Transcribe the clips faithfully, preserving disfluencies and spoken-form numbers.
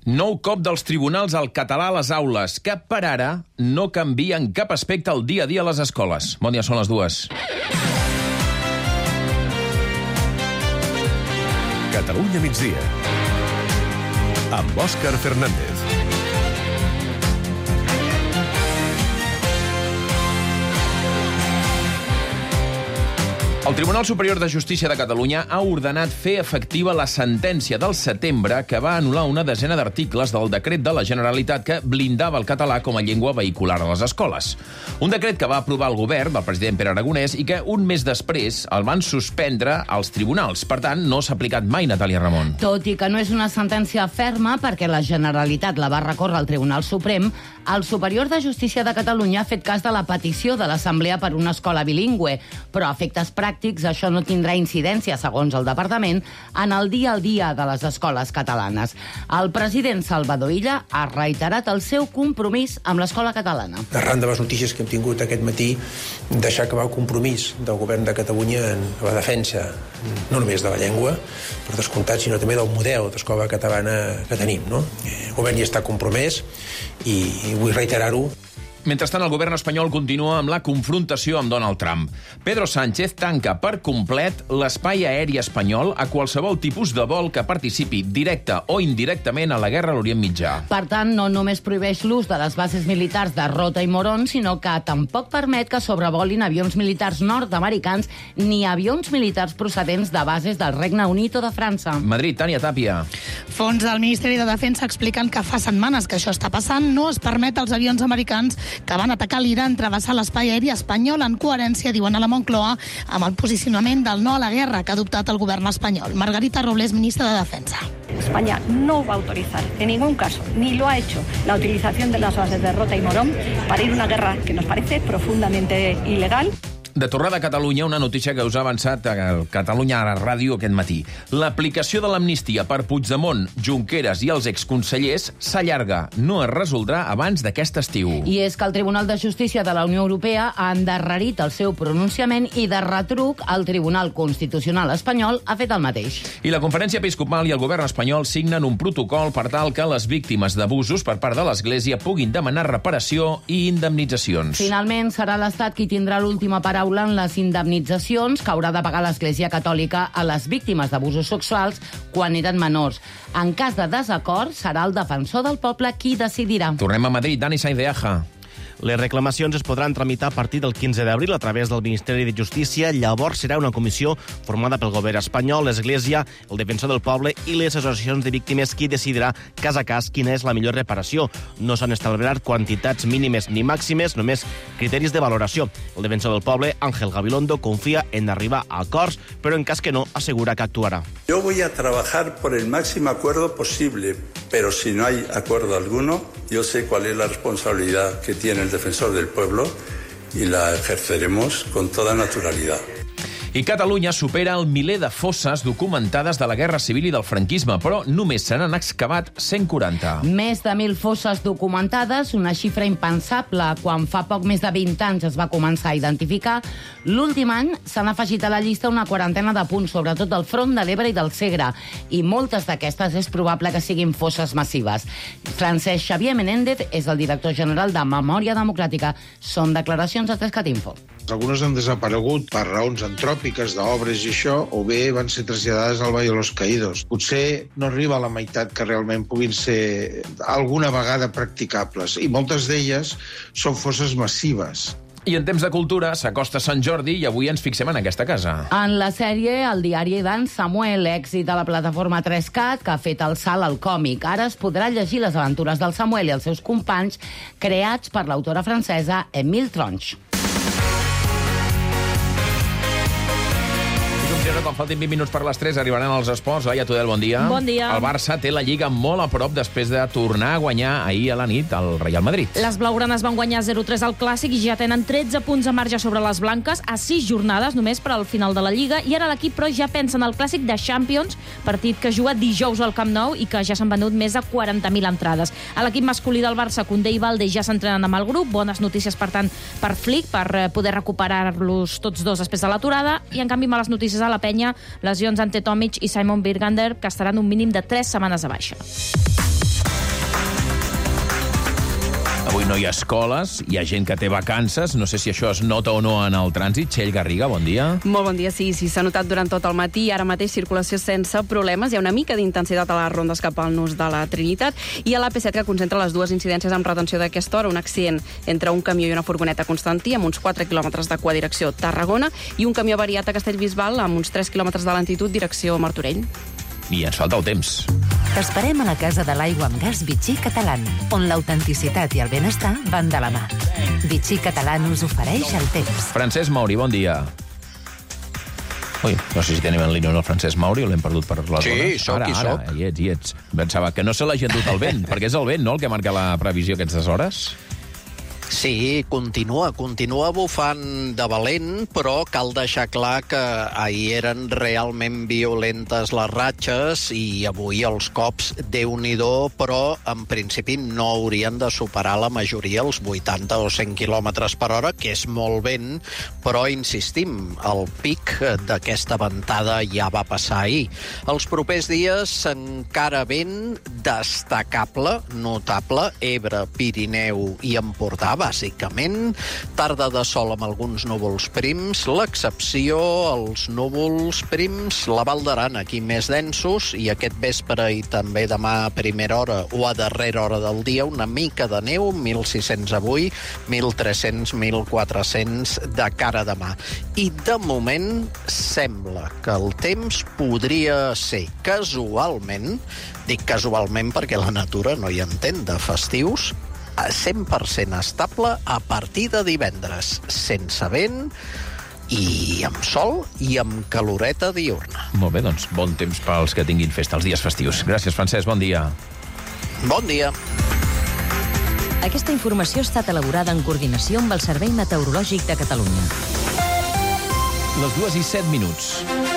Nou cop dels tribunals al català a les aules, que per ara no canvia en cap aspecte el dia a dia a les escoles. Bon dia, són les dues. Catalunya migdia, amb Òscar Fernández. El Tribunal Superior de Justícia de Catalunya ha ordenat fer efectiva la sentència del setembre que va anul·lar una desena d'articles del decret de la Generalitat que blindava el català com a llengua vehicular a les escoles. Un decret que va aprovar el govern del president Pere Aragonès i que un mes després el van suspendre als tribunals. Per tant, no s'ha aplicat mai, Natàlia Ramon. Tot i que no és una sentència ferma perquè la Generalitat la va recórrer al Tribunal Suprem, el Superior de Justícia de Catalunya ha fet cas de la petició de l'Assemblea per una escola bilingüe, però a efectes pràctics això no tindrà incidència, segons el Departament, en el dia a dia de les escoles catalanes. El president Salvador Illa ha reiterat el seu compromís amb l'escola catalana. Arran de les notícies que hem tingut aquest matí, deixar acabar el compromís del govern de Catalunya en la defensa no només de la llengua, per descomptat, sinó també del model d'escola catalana que tenim. No? El govern hi està compromès i vull reiterar-ho. Mentrestant, el govern espanyol continua amb la confrontació amb Donald Trump. Pedro Sánchez tanca per complet l'espai aeri espanyol a qualsevol tipus de vol que participi directe o indirectament a la guerra a l'Orient Mitjà. Per tant, no només prohibeix l'ús de les bases militars de Rota i Morón, sinó que tampoc permet que sobrevolin avions militars nord-americans ni avions militars procedents de bases del Regne Unit o de França. Madrid, Tània Tàpia. Fons del Ministeri de Defensa expliquen que fa setmanes que això està passant. No es permet als avions americans que van atacar l'Iran travessar l'espai aeri espanyol en coherència, diuen a la Moncloa, amb el posicionament del no a la guerra que ha adoptat el govern espanyol. Margarita Robles, ministra de Defensa. España no va a autorizar en ningún caso, ni lo ha hecho, la utilización de las bases de Rota y Morón para ir a una guerra que nos parece profundamente ilegal. De tornada a Catalunya, una notícia que us ha avançat a Catalunya a la ràdio aquest matí. L'aplicació de l'amnistia per Puigdemont, Junqueras i els exconsellers s'allarga. No es resoldrà abans d'aquest estiu. I és que el Tribunal de Justícia de la Unió Europea ha endarrerit el seu pronunciament i, de retruc, el Tribunal Constitucional espanyol ha fet el mateix. I la Conferència Episcopal i el govern espanyol signen un protocol per tal que les víctimes d'abusos per part de l'Església puguin demanar reparació i indemnitzacions. Finalment, serà l'Estat qui tindrà l'última paraula en les indemnitzacions que haurà de pagar l'Església Catòlica a les víctimes d'abusos sexuals quan eren menors. En cas de desacord, serà el defensor del poble qui decidirà. Tornem a Madrid, Dani Sainz de Aja. Les reclamacions es podran tramitar a partir del quinze d'abril a través del Ministeri de Justícia. Llavors serà una comissió formada pel govern espanyol, l'Església, el defensor del poble i les associacions de víctimes qui decidirà cas a cas quina és la millor reparació. No s'han establert quantitats mínimes ni màximes, només criteris de valoració. El defensor del poble, Ángel Gabilondo, confia en arribar a acords, però en cas que no, assegura que actuarà. Yo voy a trabajar por el máximo acuerdo posible, pero si no hay acuerdo alguno, yo sé cuál es la responsabilidad que tiene el defensor del pueblo y la ejerceremos con toda naturalidad. I Catalunya supera el miler de fosses documentades de la Guerra Civil i del franquisme, però només se n'han excavat cent quaranta. Més de mil fosses documentades, una xifra impensable quan fa poc més de vint anys es va començar a identificar. L'últim any s'han afegit a la llista una quarantena de punts, sobretot del front de l'Ebre i del Segre, i moltes d'aquestes és probable que siguin fosses massives. Francesc Xavier Menéndez és el director general de Memòria Democràtica. Són declaracions a Trescat Info. Algunes han desaparegut per raons antròpiques d'obres i això, o bé van ser traslladades al Valle de los Caídos. Potser no arriba a la meitat que realment puguin ser alguna vegada practicables, i moltes d'elles són fosses massives. I en temps de cultura s'acosta Sant Jordi i avui ens fixem en aquesta casa. En la sèrie, el diari d'en Samuel, èxit de la plataforma Trescat, que ha fet el salt al còmic. Ara es podrà llegir les aventures del Samuel i els seus companys, creats per l'autora francesa Émile Tronche. Quan faltin vint minuts per les tres arribaran els esports. Laia Tudel, bon dia. Bon dia. El Barça té la Lliga molt a prop després de tornar a guanyar ahir a la nit al Real Madrid. Les blaugranes van guanyar zero tres al Clàssic i ja tenen tretze punts de marge sobre les blanques a sis jornades només per al final de la Lliga, i ara l'equip però ja pensa en el Clàssic de Champions, partit que juga dijous al Camp Nou i que ja s'han venut més de quaranta mil entrades. A l'equip masculí del Barça, Koundé i Valdé ja s'entrenen amb el grup. Bones notícies, per tant, per Flick, per poder recuperar-los tots dos després de l'aturada, i en canvi males notícies a la penya, lesions ante Tomic i Simon Birgander, que estaran un mínim de tres setmanes de baixa. Avui no hi ha escoles, hi ha gent que té vacances. No sé si això es nota o no en el trànsit. Txell Garriga, bon dia. Molt bon dia, sí, sí, s'ha notat durant tot el matí. Ara mateix circulació sense problemes. Hi ha una mica d'intensitat a les rondes cap al nus de la Trinitat i a l'A P set que concentra les dues incidències amb retenció d'aquesta hora. Un accident entre un camió i una furgoneta a Constantí amb uns quatre quilòmetres de cua direcció Tarragona i un camió avariat a Castellbisbal amb uns tres quilòmetres de lentitud direcció Martorell. I ens falta el temps. T'esperem a la Casa de l'Aigua amb Gas Vichy Catalán, on l'autenticitat i el benestar van de la mà. Vichy Catalán us ofereix el temps. Francesc Mauri, bon dia. Ui, no sé si tenim en línia el Francesc Mauri o l'hem perdut per les sí, zones. soc ara, i ara, soc. hi ets, hi ets. Pensava que no se l'ha endut el vent, perquè és el vent, no?, el que marca la previsió aquestes hores. Sí, continua, continua bufant de valent, però cal deixar clar que ahir eren realment violentes les ratxes i avui els cops, Déu-n'hi-do, però en principi no haurien de superar la majoria els vuitanta o cent quilòmetres per hora, que és molt vent, però insistim, el pic d'aquesta ventada ja va passar ahir. Els propers dies encara vent destacable, notable, Ebre, Pirineu i Empordà, bàsicament, tarda de sol amb alguns núvols prims, l'excepció, els núvols prims, la Val d'Aran, aquí més densos, i aquest vespre i també demà a primera hora o a darrera hora del dia, una mica de neu, mil sis-cents avui, mil tres-cents, mil quatre-cents de cara a demà. I de moment sembla que el temps podria ser casualment, dic casualment perquè la natura no hi entén de festius, cent per cent estable a partir de divendres, sense vent i amb sol i amb caloreta diurna. Molt bé, doncs bon temps pels que tinguin festa els dies festius. Gràcies, Francesc, bon dia. Bon dia. Aquesta informació ha estat elaborada en coordinació amb el Servei Meteorològic de Catalunya. Les dues i set minuts.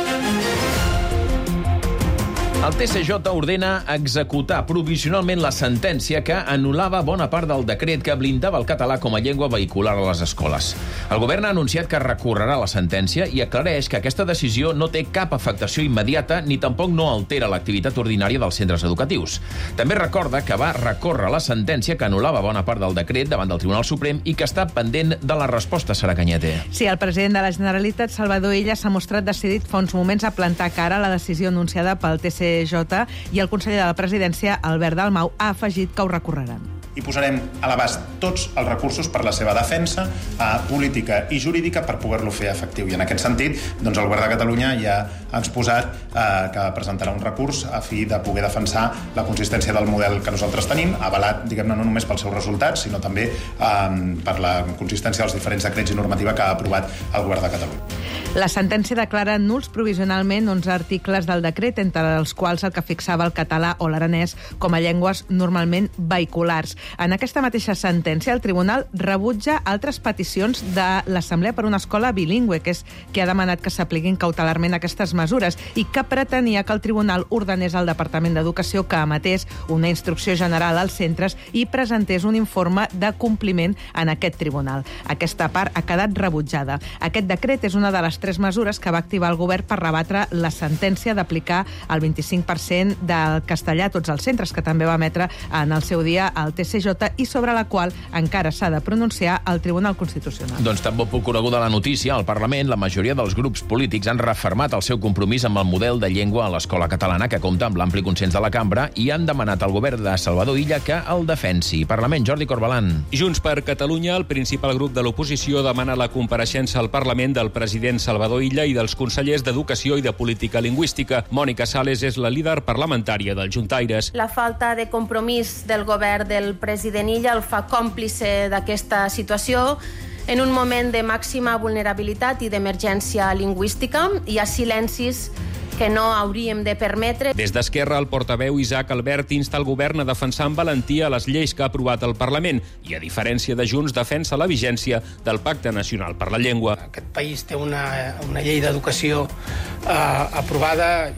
El T C J ordena executar provisionalment la sentència que anul·lava bona part del decret que blindava el català com a llengua vehicular a les escoles. El govern ha anunciat que recorrerà la sentència i aclareix que aquesta decisió no té cap afectació immediata ni tampoc no altera l'activitat ordinària dels centres educatius. També recorda que va recórrer la sentència que anul·lava bona part del decret davant del Tribunal Suprem i que està pendent de la resposta, Sara Cañete. Sí, el president de la Generalitat, Salvador Illa, s'ha mostrat decidit fa uns moments a plantar cara a la decisió anunciada pel T C J i el conseller de la Presidència, Albert Dalmau, ha afegit que ho recorreran. I posarem a l'abast tots els recursos per la seva defensa eh, política i jurídica per poder-lo fer efectiu. I en aquest sentit, doncs el Govern de Catalunya ja ha exposat eh, que presentarà un recurs a fi de poder defensar la consistència del model que nosaltres tenim, avalat, diguem-ne, no només pels seus resultats, sinó també eh, per la consistència dels diferents decrets i normativa que ha aprovat el Govern de Catalunya. La sentència declara nuls provisionalment onze articles del decret, entre els quals el que fixava el català o l'aranès com a llengües normalment vehiculars. En aquesta mateixa sentència, el Tribunal rebutja altres peticions de l'Assemblea per una escola bilingüe, que és que ha demanat que s'apliquin cautelarment aquestes mesures i que pretenia que el Tribunal ordenés al Departament d'Educació que emetés una instrucció general als centres i presentés un informe de compliment en aquest tribunal. Aquesta part ha quedat rebutjada. Aquest decret és una de les tres mesures que va activar el govern per rebatre la sentència d'aplicar el vint-i-cinc per cent del castellà a tots els centres, que també va emetre en el seu dia el T C J i sobre la qual encara s'ha de pronunciar el Tribunal Constitucional. Doncs tan poc coneguda la notícia, al Parlament la majoria dels grups polítics han refermat el seu compromís amb el model de llengua a l'escola catalana, que compta amb l'ampli consens de la cambra, i han demanat al govern de Salvador Illa que el defensi. Parlament, Jordi Corbalan. Junts per Catalunya, el principal grup de l'oposició, demana la compareixença al Parlament del president Salvador Illa i dels consellers d'Educació i de Política Lingüística. Mònica Sales és la líder parlamentària dels Juntaires. La falta de compromís del govern del president Illa el fa còmplice d'aquesta situació en un moment de màxima vulnerabilitat i d'emergència lingüística. Hi ha silencis que no hauríem de permetre. Des d'Esquerra, el portaveu Isaac Albert insta el govern a defensar amb valentia les lleis que ha aprovat el Parlament i, a diferència de Junts, defensa la vigència del Pacte Nacional per la Llengua. Aquest país té una, una llei d'educació eh, aprovada i,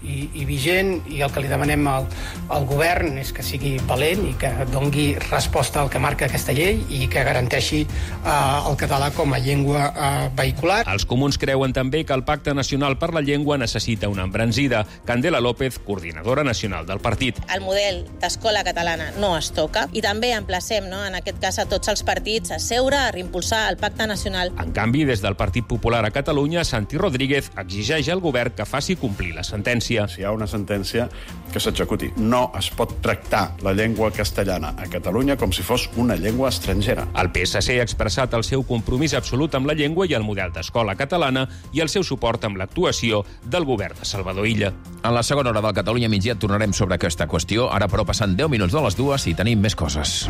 i, i vigent, i el que li demanem al, al govern és que sigui valent i que dongui resposta al que marca aquesta llei i que garanteixi eh, el català com a llengua eh, vehicular. Els comuns creuen també que el Pacte Nacional per la Llengua necessita una embranzida. Candela López, coordinadora nacional del partit. El model d'escola catalana no es toca i també emplacem, no, en aquest cas, a tots els partits a seure, a reimpulsar el Pacte Nacional. En canvi, des del Partit Popular a Catalunya, Santi Rodríguez exigeix al govern que faci complir la sentència. Si hi ha una sentència, que s'executi. No es pot tractar la llengua castellana a Catalunya com si fos una llengua estrangera. El P S C ha expressat el seu compromís absolut amb la llengua i el model d'escola catalana i el seu suport amb l'actuació del govern de Salvador Illa. En la segona hora del Catalunya migdia tornarem sobre aquesta qüestió. Ara, però, passant deu minuts de les dues i tenim més coses.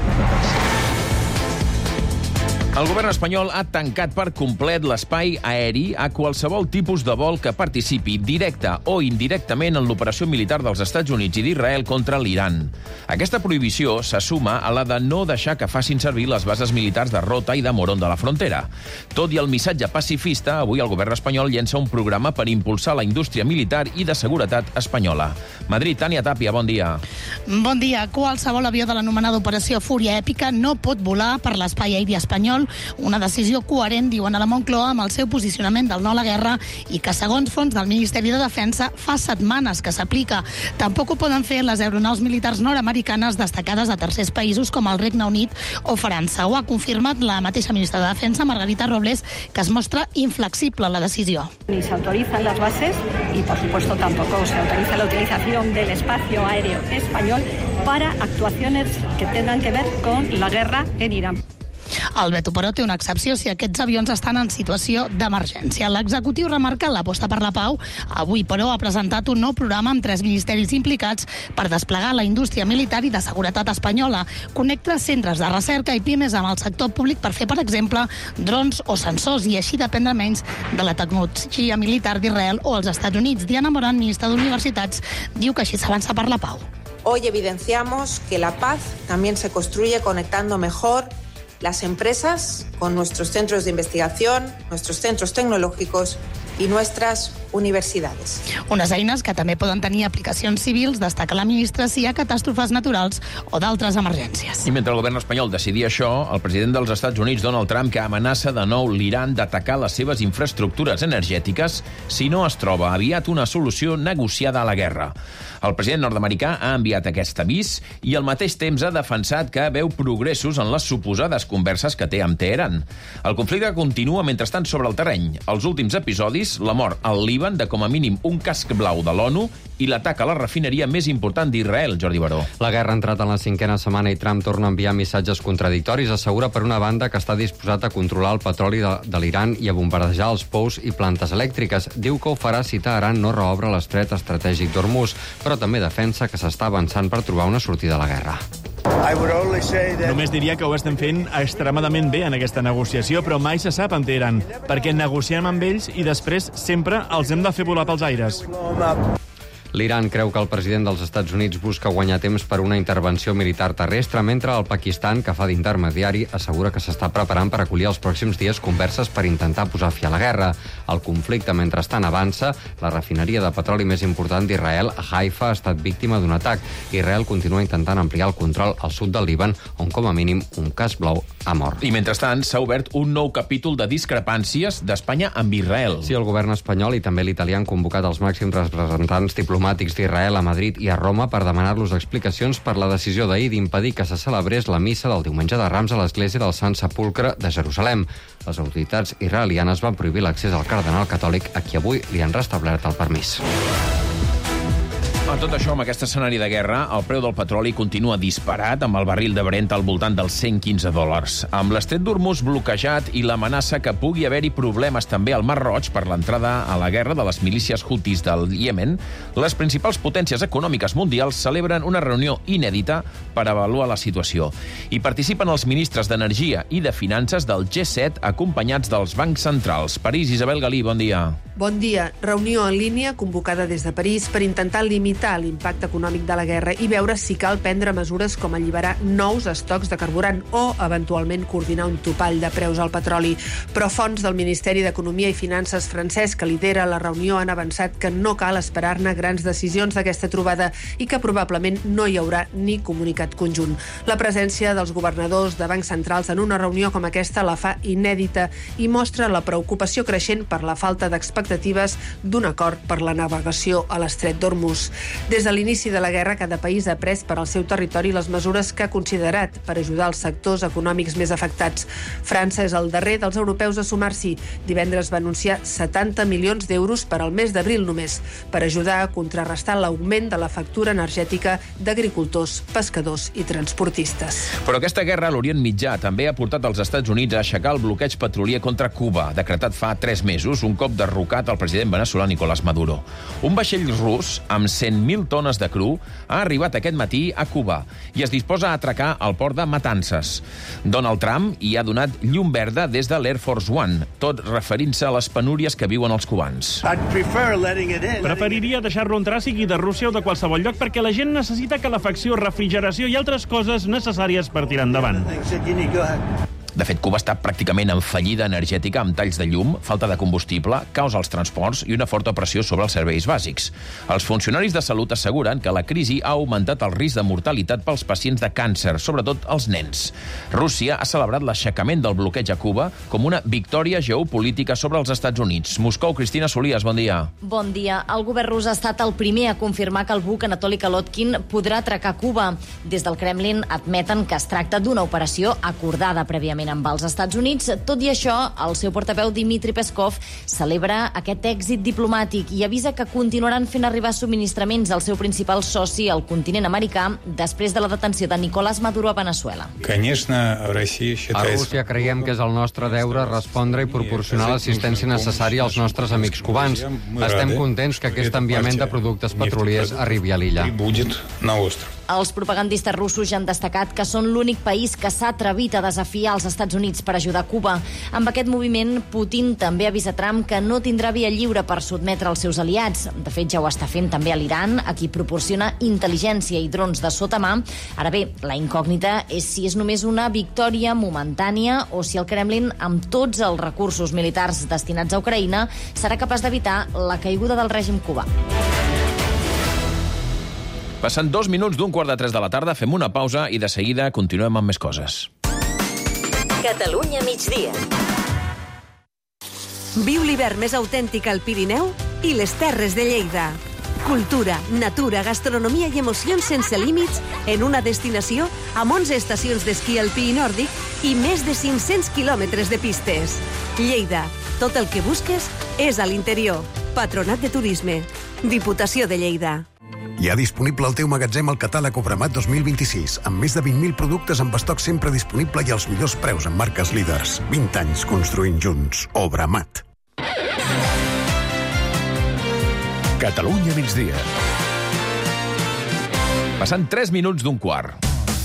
El govern espanyol ha tancat per complet l'espai aeri a qualsevol tipus de vol que participi directa o indirectament en l'operació militar dels Estats Units i d'Israel contra l'Iran. Aquesta prohibició se suma a la de no deixar que facin servir les bases militars de Rota i de Morón de la frontera. Tot i el missatge pacifista, avui el govern espanyol llença un programa per impulsar la indústria militar i de seguretat espanyola. Madrid, Tània Tàpia, bon dia. Bon dia. Qualsevol avió de l'anomenada Operació Fúria Èpica no pot volar per l'espai aeri espanyol. Una decisió coherent, diuen a la Moncloa, amb el seu posicionament del no a la guerra i que, segons fons del Ministeri de Defensa, fa setmanes que s'aplica. Tampoc ho poden fer les aeronaus militars nord-americanes destacades de tercers països com el Regne Unit o França. Ho ha confirmat la mateixa ministra de Defensa, Margarita Robles, que es mostra inflexible la decisió. Ni se autorizan las bases y, por supuesto, tampoco se autoriza la utilización del espacio aéreo español para actuaciones que tengan que ver con la guerra en Irán. El veto, però, té una excepció si aquests avions estan en situació d'emergència. L'executiu remarca l'aposta per la pau. Avui, però, ha presentat un nou programa amb tres ministeris implicats per desplegar la indústria militar i de seguretat espanyola. Connecta centres de recerca i pimes amb el sector públic per fer, per exemple, drons o sensors i així dependre menys de la tecnologia militar d'Israel o els Estats Units. Diana Morán, ministra d'Universitats, diu que així s'avança per la pau. Hoy evidenciamos que la paz también se construye conectando mejor las empresas con nuestros centros de investigación, nuestros centros tecnológicos i nuestras universidades. Unes eines que també poden tenir aplicacions civils, destaca la ministra, si hi ha catàstrofes naturals o d'altres emergències. I mentre el govern espanyol decidia això, el president dels Estats Units, Donald Trump, que amenaça de nou l'Iran d'atacar les seves infraestructures energètiques si no es troba aviat una solució negociada a la guerra. El president nord-americà ha enviat aquest avís i al mateix temps ha defensat que veu progressos en les suposades converses que té amb Teheran. El conflicte continua mentrestant sobre el terreny. Els últims episodis, la mort al Líban de com a mínim un casc blau de l'ONU i l'atac a la refineria més important d'Israel, Jordi Baró. La guerra ha entrat en la cinquena setmana i Trump torna a enviar missatges contradictoris. Assegura, per una banda, que està disposat a controlar el petroli de, de l'Iran i a bombardejar els pous i plantes elèctriques. Diu que ho farà si Teheran no reobre l'estret estratègic d'Hormuz, però també defensa que s'està avançant per trobar una sortida a la guerra. Només diria que ho estem fent extremadament bé en aquesta negociació, però mai se sap amb Teheran, perquè negociem amb ells i després sempre els hem de fer volar pels aires. L'Iran creu que el president dels Estats Units busca guanyar temps per una intervenció militar terrestre, mentre el Pakistan, que fa d'intermediari, assegura que s'està preparant per acollir els pròxims dies converses per intentar posar fi a la guerra. El conflicte, mentrestant, avança. La refineria de petroli més important d'Israel, a Haifa, ha estat víctima d'un atac. Israel continua intentant ampliar el control al sud del Líban, on, com a mínim, un cas blau ha mort. I, mentrestant, s'ha obert un nou capítol de discrepàncies d'Espanya amb Israel. Sí, el govern espanyol i també l'italià han convocat els màxims representants diplomàtics d'Israel a Madrid i a Roma per demanar-los explicacions per la decisió d'ahir d'impedir que se celebrés la missa del diumenge de Rams a l'església del Sant Sepulcre de Jerusalem. Les autoritats israelianes van prohibir l'accés al cardenal catòlic, a qui avui li han restablert el permís. A tot això, amb aquest escenari de guerra, el preu del petroli continua disparat, amb el barril de Brent al voltant dels cent quinze dòlars. Amb l'estret d'Hormuz bloquejat i l'amenaça que pugui haver-hi problemes també al Mar Roig per l'entrada a la guerra de les milícies hutis del Iemen, les principals potències econòmiques mundials celebren una reunió inèdita per avaluar la situació. Hi participen els ministres d'Energia i de Finances del G set, acompanyats dels bancs centrals. París, Isabel Galí, bon dia. Bon dia. Reunió en línia convocada des de París per intentar limitar limitar l'impacte econòmic de la guerra i veure si cal prendre mesures com alliberar nous estocs de carburant o, eventualment, coordinar un topall de preus al petroli. Però fonts del Ministeri d'Economia i Finances francès que lidera la reunió han avançat que no cal esperar-ne grans decisions d'aquesta trobada i que probablement no hi haurà ni comunicat conjunt. La presència dels governadors de bancs centrals en una reunió com aquesta la fa inèdita i mostra la preocupació creixent per la falta d'expectatives d'un acord per la navegació a l'estret d'Hormuz. Des de l'inici de la guerra, cada país ha pres per al seu territori les mesures que ha considerat per ajudar els sectors econòmics més afectats. França és el darrer dels europeus a sumar-s'hi. Divendres va anunciar setanta milions d'euros per al mes d'abril només, per ajudar a contrarrestar l'augment de la factura energètica d'agricultors, pescadors i transportistes. Però aquesta guerra a l'Orient Mitjà també ha portat els Estats Units a aixecar el bloqueig petrolier contra Cuba, decretat fa tres mesos, un cop derrocat el president veneçolà Nicolás Maduro. Un vaixell rus amb cent mil tones de cru ha arribat aquest matí a Cuba i es disposa a atracar al port de Matanzas. Donald Trump hi ha donat llum verda des de l'Air Force One, tot referint-se a les penúries que viuen els cubans. Preferiria deixar-lo entrar, sigui de Rússia o de qualsevol lloc, perquè la gent necessita calefacció, refrigeració i altres coses necessàries per tirar endavant. De fet, Cuba està pràcticament en fallida energètica amb talls de llum, falta de combustible, caos als transports i una forta pressió sobre els serveis bàsics. Els funcionaris de salut asseguren que la crisi ha augmentat el risc de mortalitat pels pacients de càncer, sobretot els nens. Rússia ha celebrat l'aixecament del bloqueig a Cuba com una victòria geopolítica sobre els Estats Units. Moscou, Cristina Solias, bon dia. Bon dia. El govern rus ha estat el primer a confirmar que el buc Anatoly Kalotkin podrà atracar Cuba. Des del Kremlin admeten que es tracta d'una operació acordada prèviament amb els Estats Units. Tot i això, el seu portaveu Dmitry Peskov celebra aquest èxit diplomàtic i avisa que continuaran fent arribar subministraments al seu principal soci, el continent americà, després de la detenció de Nicolás Maduro a Veneçuela. A Rússia creiem que és el nostre deure respondre i proporcionar l'assistència necessària als nostres amics cubans. Estem contents que aquest enviament de productes petroliers arribi a l'illa. Els propagandistes russos ja han destacat que són l'únic país que s'ha atrevit a desafiar els Estats Units per ajudar Cuba. Amb aquest moviment, Putin també avisa Trump que no tindrà via lliure per sotmetre els seus aliats. De fet, ja ho està fent també a l'Iran, a qui proporciona intel·ligència i drons de sota mà. Ara bé, la incògnita és si és només una victòria momentània o si el Kremlin, amb tots els recursos militars destinats a Ucraïna, serà capaç d'evitar la caiguda del règim cubà. Passen dos minuts d'un quart de tres de la tarda, fem una pausa i de seguida continuem amb més coses. Catalunya migdia. Viu l'hivern més autèntic al Pirineu i les Terres de Lleida. Cultura, natura, gastronomia i emocions sense límits en una destinació amb onze estacions d'esquí alpí i nòrdic i més de cinc-cents quilòmetres de pistes. Lleida, tot el que busques és a l'interior. Patronat de Turisme. Diputació de Lleida. Ja disponible al teu magatzem el catàleg Obramat dos mil vint-i-sis, amb més de vint mil productes amb estoc sempre disponible i els millors preus en marques líders. vint anys construint junts. Obramat. Catalunya migdia. Passant tres minuts d'un quart.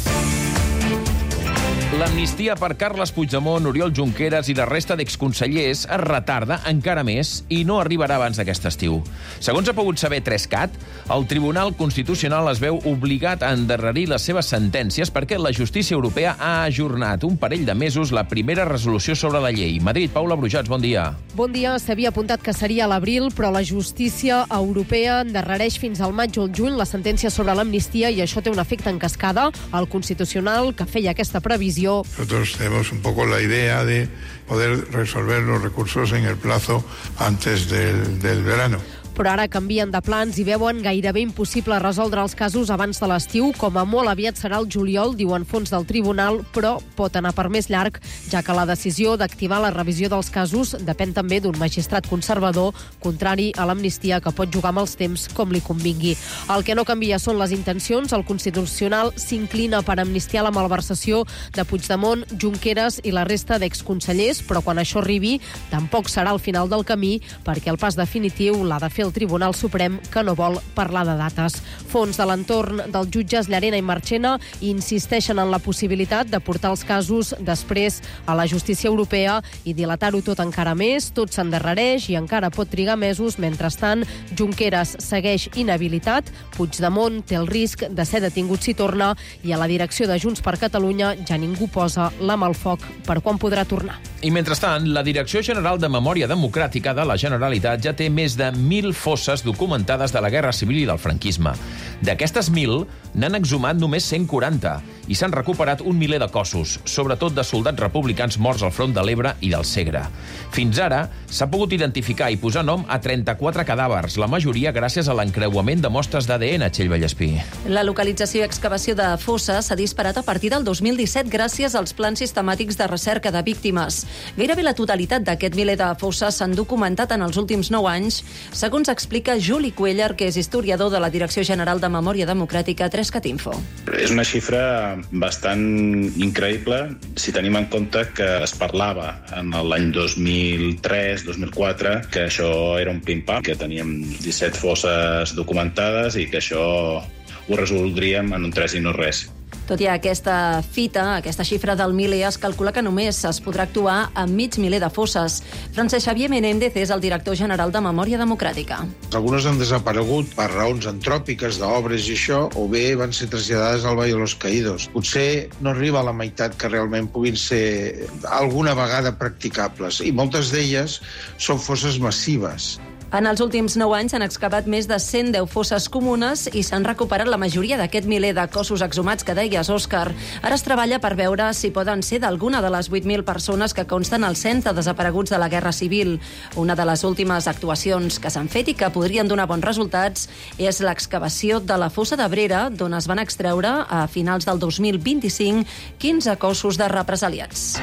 L'amnistia per Carles Puigdemont, Oriol Junqueras i la resta d'exconsellers es retarda encara més i no arribarà abans d'aquest estiu. Segons ha pogut saber tres cat, el Tribunal Constitucional es veu obligat a endarrerir les seves sentències perquè la justícia europea ha ajornat un parell de mesos la primera resolució sobre la llei. Madrid, Paula Brujats, bon dia. Bon dia. S'havia apuntat que seria a l'abril, però la justícia europea endarrereix fins al maig o el juny la sentència sobre l'amnistia i això té un efecte en cascada. El Constitucional, que feia aquesta previsió, nosotros tenemos un poco la idea de poder resolver los recursos en el plazo antes del, del verano. Però ara canvien de plans i veuen gairebé impossible resoldre els casos abans de l'estiu. Com a molt aviat serà el juliol, diuen fons del tribunal, però pot anar per més llarg, ja que la decisió d'activar la revisió dels casos depèn també d'un magistrat conservador, contrari a l'amnistia, que pot jugar amb els temps com li convingui. El que no canvia són les intencions. El Constitucional s'inclina per amnistiar la malversació de Puigdemont, Junqueras i la resta d'exconsellers, però quan això arribi tampoc serà el final del camí, perquè el pas definitiu l'ha de fer el el Tribunal Suprem, que no vol parlar de dates. Fons de l'entorn dels jutges Llarena i Marchena insisteixen en la possibilitat de portar els casos després a la justícia europea i dilatar-ho tot encara més. Tot s'endarrereix i encara pot trigar mesos. Mentrestant, Junqueras segueix inhabilitat, Puigdemont té el risc de ser detingut si torna i a la direcció de Junts per Catalunya ja ningú posa la mà al foc per quan podrà tornar. I mentrestant, la Direcció General de Memòria Democràtica de la Generalitat ja té més de mil fosses documentades de la Guerra Civil i del franquisme. D'aquestes mil, n'han exhumat només cent quaranta i s'han recuperat un miler de cossos, sobretot de soldats republicans morts al front de l'Ebre i del Segre. Fins ara, s'ha pogut identificar i posar nom a trenta-quatre cadàvers, la majoria gràcies a l'encreuament de mostres d'A D N, Txell Vallespí. La localització i excavació de fosses s'ha disparat a partir del dos mil disset gràcies als plans sistemàtics de recerca de víctimes. Gairebé la totalitat d'aquest miler de fosses s'han documentat en els últims nou anys, segons explica Juli Cuellar, que és historiador de la Direcció General de Memòria Democràtica tres cat info. És una xifra bastant increïble si tenim en compte que es parlava en l'any dos mil tres dos mil quatre que això era un pim-pam, que teníem disset fosses documentades i que això ho resoldríem en un tres i no res. Tot i aquesta fita, aquesta xifra del miler, es calcula que només es podrà actuar amb mig miler de fosses. Francesc Xavier Menéndez és el director general de Memòria Democràtica. Algunes han desaparegut per raons antròpiques d'obres i això, o bé van ser traslladades al Valle de los Caídos. Potser no arriba a la meitat que realment puguin ser alguna vegada practicables, i moltes d'elles són fosses massives. En els últims nou anys s'han excavat més de cent deu fosses comunes i s'han recuperat la majoria d'aquest miler de cossos exhumats que deies, Òscar. Ara es treballa per veure si poden ser d'alguna de les vuit mil persones que consten al cens de desapareguts de la Guerra Civil. Una de les últimes actuacions que s'han fet i que podrien donar bons resultats és l'excavació de la fossa d'Abrera, d'on es van extreure a finals del dos mil vint-i-cinc quinze cossos de represaliats.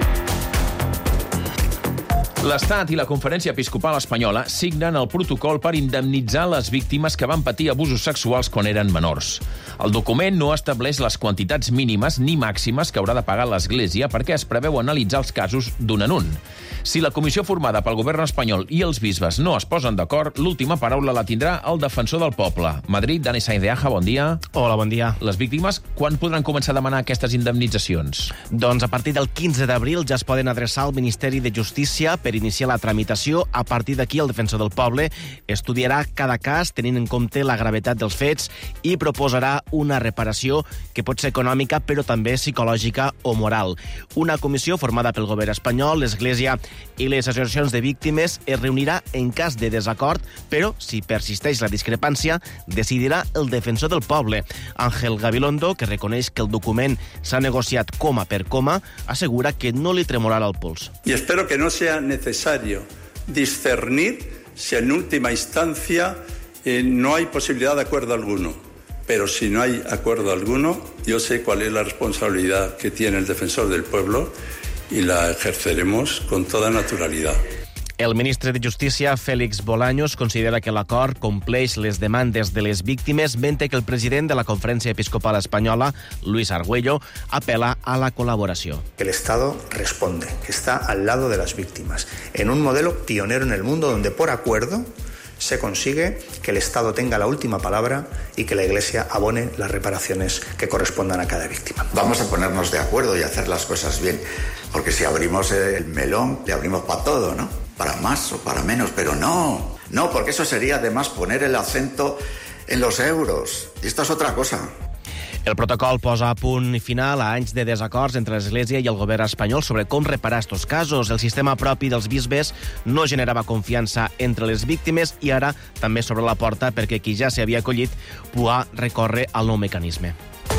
L'Estat i la Conferència Episcopal Espanyola signen el protocol per indemnitzar les víctimes que van patir abusos sexuals quan eren menors. El document no estableix les quantitats mínimes ni màximes que haurà de pagar l'Església perquè es preveu analitzar els casos d'un en un. Si la comissió formada pel govern espanyol i els bisbes no es posen d'acord, l'última paraula la tindrà el defensor del poble. Madrid, Dani Sainz de Aja, bon dia. Hola, bon dia. Les víctimes, quan podran començar a demanar aquestes indemnitzacions? Doncs a partir del quinze d'abril ja es poden adreçar al Ministeri de Justícia per iniciar la tramitació. A partir d'aquí, el defensor del poble estudiarà cada cas tenint en compte la gravetat dels fets i proposarà una reparació que pot ser econòmica però també psicològica o moral. Una comissió formada pel govern espanyol, l'Església i les associacions de víctimes es reunirà en cas de desacord, però si persisteix la discrepància, decidirà el defensor del poble. Ángel Gabilondo, que reconeix que el document s'ha negociat coma per coma, assegura que no li tremolarà el pols. Y espero que no sea necesario discernir si en última instancia eh, no hay posibilidad de acuerdo alguno. Pero si no hay acuerdo alguno, yo sé cuál es la responsabilidad que tiene el defensor del pueblo y la ejerceremos con toda naturalidad. El ministre de Justícia, Félix Bolaños, considera que l'acord compleix les demandes de les víctimes, mentre que el president de la Conferència Episcopal Espanyola, Luis Argüello, apela a la colaboració. El Estado responde, que está al lado de las víctimas, en un modelo pionero en el mundo donde por acuerdo se consigue que el Estado tenga la última palabra y que la Iglesia abone las reparaciones que correspondan a cada víctima. Vamos a ponernos de acuerdo y hacer las cosas bien, porque si abrimos el melón, le abrimos para todo, ¿no? Para más o para menos, pero no, no, porque eso sería además poner el acento en los euros. Y esto es otra cosa. El protocol posa a punt final a anys de desacords entre l'Església i el govern espanyol sobre com reparar estos casos. El sistema propi dels bisbes no generava confiança entre les víctimes i ara també s'obre la porta perquè qui ja s'hi havia acollit pugui recórrer al nou mecanisme.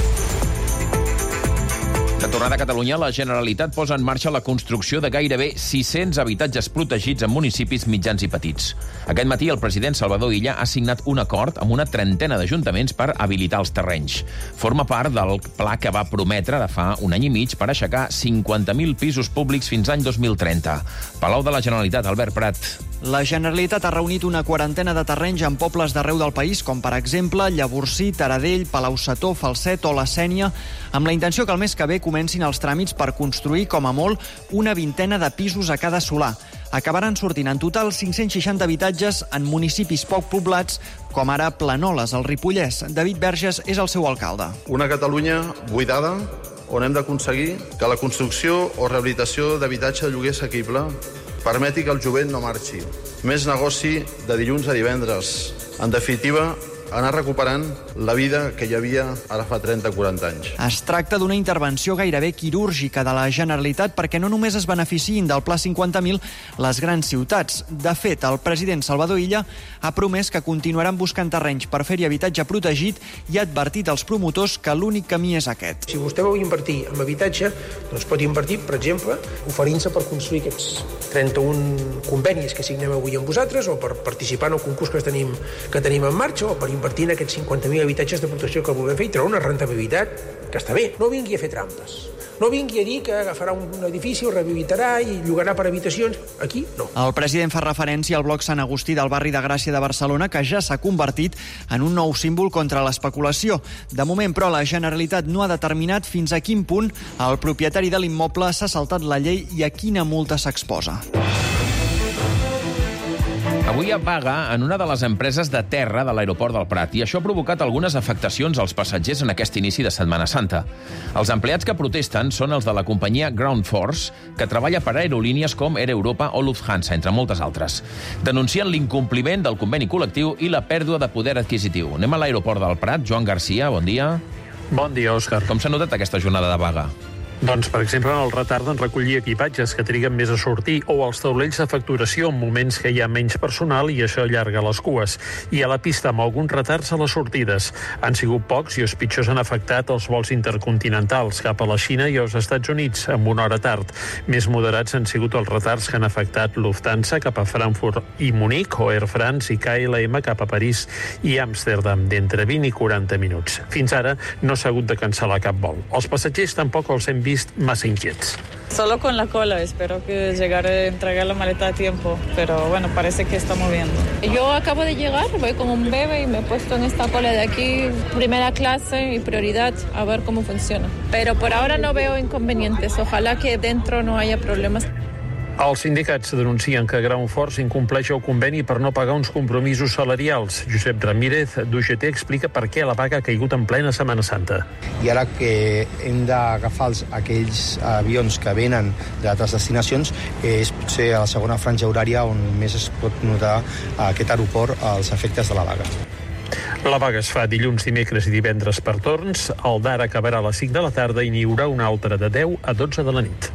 De tornada a Catalunya, la Generalitat posa en marxa la construcció de gairebé sis-cents habitatges protegits en municipis mitjans i petits. Aquest matí el president Salvador Illa ha signat un acord amb una trentena d'ajuntaments per habilitar els terrenys. Forma part del pla que va prometre de fa un any i mig per aixecar cinquanta mil pisos públics fins l'any dos mil trenta. Palau de la Generalitat, Albert Prat. La Generalitat ha reunit una quarantena de terrenys en pobles d'arreu del país, com per exemple Llavorsí, Taradell, Palau-Setó, Falset o la Sénia, amb la intenció que el mes que ve comenci comencin els tràmits per construir, com a molt, una vintena de pisos a cada solar. Acabaran sortint en total cinc-cents seixanta habitatges en municipis poc poblats, com ara Planoles, al Ripollès. David Verges és el seu alcalde. Una Catalunya buidada, on hem d'aconseguir que la construcció o rehabilitació d'habitatge de lloguer assequible permeti que el jovent no marxi. Més negoci de dilluns a divendres. En definitiva, anar recuperant la vida que hi havia ara fa trenta o quaranta anys. Es tracta d'una intervenció gairebé quirúrgica de la Generalitat perquè no només es beneficiïn del Pla cinquanta mil les grans ciutats. De fet, el president Salvador Illa ha promès que continuaran buscant terrenys per fer-hi habitatge protegit i ha advertit als promotors que l'únic camí és aquest. Si vostè vol invertir en habitatge, doncs pot invertir, per exemple, oferint-se per construir aquests trenta-un convenis que signem avui amb vosaltres, o per participar en el concurs que tenim, que tenim en marxa, o per invertir en aquests cinquanta mil habitatges de protecció que volem fer i treure una rentabilitat que està bé. No vingui a fer trampes. No vingui a dir que agafarà un edifici, ho rehabilitarà i llogarà per habitacions. Aquí, no. El president fa referència al bloc Sant Agustí del barri de Gràcia de Barcelona, que ja s'ha convertit en un nou símbol contra l'especulació. De moment, però, la Generalitat no ha determinat fins a quin punt el propietari de l'immoble s'ha saltat la llei i a quina multa s'exposa. Avui hi ha vaga en una de les empreses de terra de l'aeroport del Prat i això ha provocat algunes afectacions als passatgers en aquest inici de Setmana Santa. Els empleats que protesten són els de la companyia Ground Force, que treballa per aerolínies com Air Europa o Lufthansa, entre moltes altres. Denuncien l'incompliment del conveni col·lectiu i la pèrdua de poder adquisitiu. Anem a l'aeroport del Prat. Joan Garcia, bon dia. Bon dia, Òscar. Com s'ha notat aquesta jornada de vaga? Doncs, per exemple, en el retard en recollir equipatges que triguen més a sortir o els taulells de facturació en moments que hi ha menys personal i això allarga les cues. I a la pista amb alguns retards a les sortides. Han sigut pocs i els pitjors han afectat els vols intercontinentals cap a la Xina i als Estats Units amb una hora tard. Més moderats han sigut els retards que han afectat Lufthansa cap a Frankfurt i Munic o Air France i K L M cap a París i Amsterdam d'entre vint i quaranta minuts. Fins ara no s'ha hagut de cancel·lar cap vol. Els passatgers tampoc els hem vist más inquietos. Solo con la cola, espero que llegar a entregar la maleta a tiempo, pero bueno, parece que está moviendo. Yo acabo de llegar, voy como un bebé y me he puesto en esta cola de aquí, primera clase y prioridad, a ver cómo funciona. Pero por ahora no veo inconvenientes, ojalá que dentro no haya problemas. Els sindicats denuncien que Ground Force incompleix el conveni per no pagar uns compromisos salarials. Josep Ramírez, d'U G T, explica per què la vaga ha caigut en plena Setmana Santa. I ara que hem d'agafar els, aquells avions que venen d'altres destinacions, és potser a la segona franja horària on més es pot notar a aquest aeroport els efectes de la vaga. La vaga es fa dilluns, dimecres i divendres per torns. El d'ara acabarà a les cinc de la tarda i n'hi haurà una altra de deu a dotze de la nit.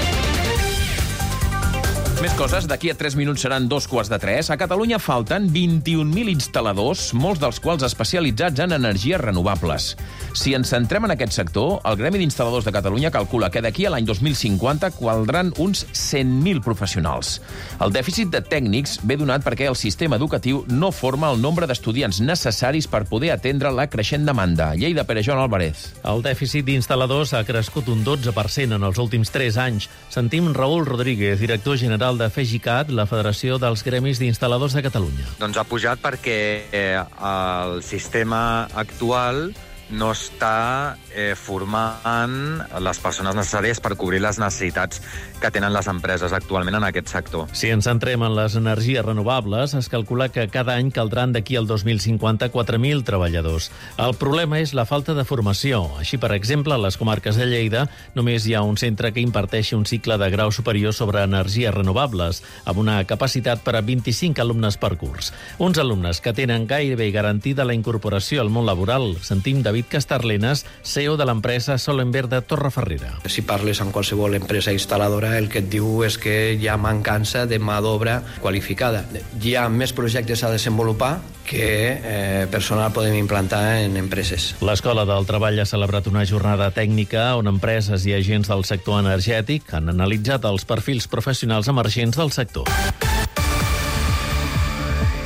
Més coses, d'aquí a tres minuts seran dos quarts de tres. A Catalunya falten vint-i-un mil instal·ladors, molts dels quals especialitzats en energies renovables. Si ens centrem en aquest sector, el Gremi d'Instal·ladors de Catalunya calcula que d'aquí a l'any dos mil cinquanta caldran uns cent mil professionals. El dèficit de tècnics ve donat perquè el sistema educatiu no forma el nombre d'estudiants necessaris per poder atendre la creixent demanda. Lleida, Pere Joan Álvarez. El dèficit d'instal·ladors ha crescut un dotze per cent en els últims tres anys. Sentim Raül Rodríguez, director general de FEGICAT, la Federació dels Gremis d'Instal·ladors de Catalunya. Doncs ha pujat perquè eh, el sistema actual no està eh, formant les persones necessàries per cobrir les necessitats que tenen les empreses actualment en aquest sector. Si ens centrem en les energies renovables, es calcula que cada any caldran d'aquí al dos mil cinquanta quatre mil treballadors. El problema és la falta de formació. Així, per exemple, a les comarques de Lleida només hi ha un centre que imparteixi un cicle de grau superior sobre energies renovables, amb una capacitat per a vint-i-cinc alumnes per curs. Uns alumnes que tenen gairebé garantida la incorporació al món laboral. Sentim David Castarlenas, C E O de l'empresa Solenber de Torrefarrera. Si parles amb qualsevol empresa instal·ladora, el que et diu és que hi ha mancança de mà d'obra qualificada. Hi ha més projectes a desenvolupar que eh, personal podem implantar en empreses. L'Escola del Treball ha celebrat una jornada tècnica on empreses i agents del sector energètic han analitzat els perfils professionals emergents del sector.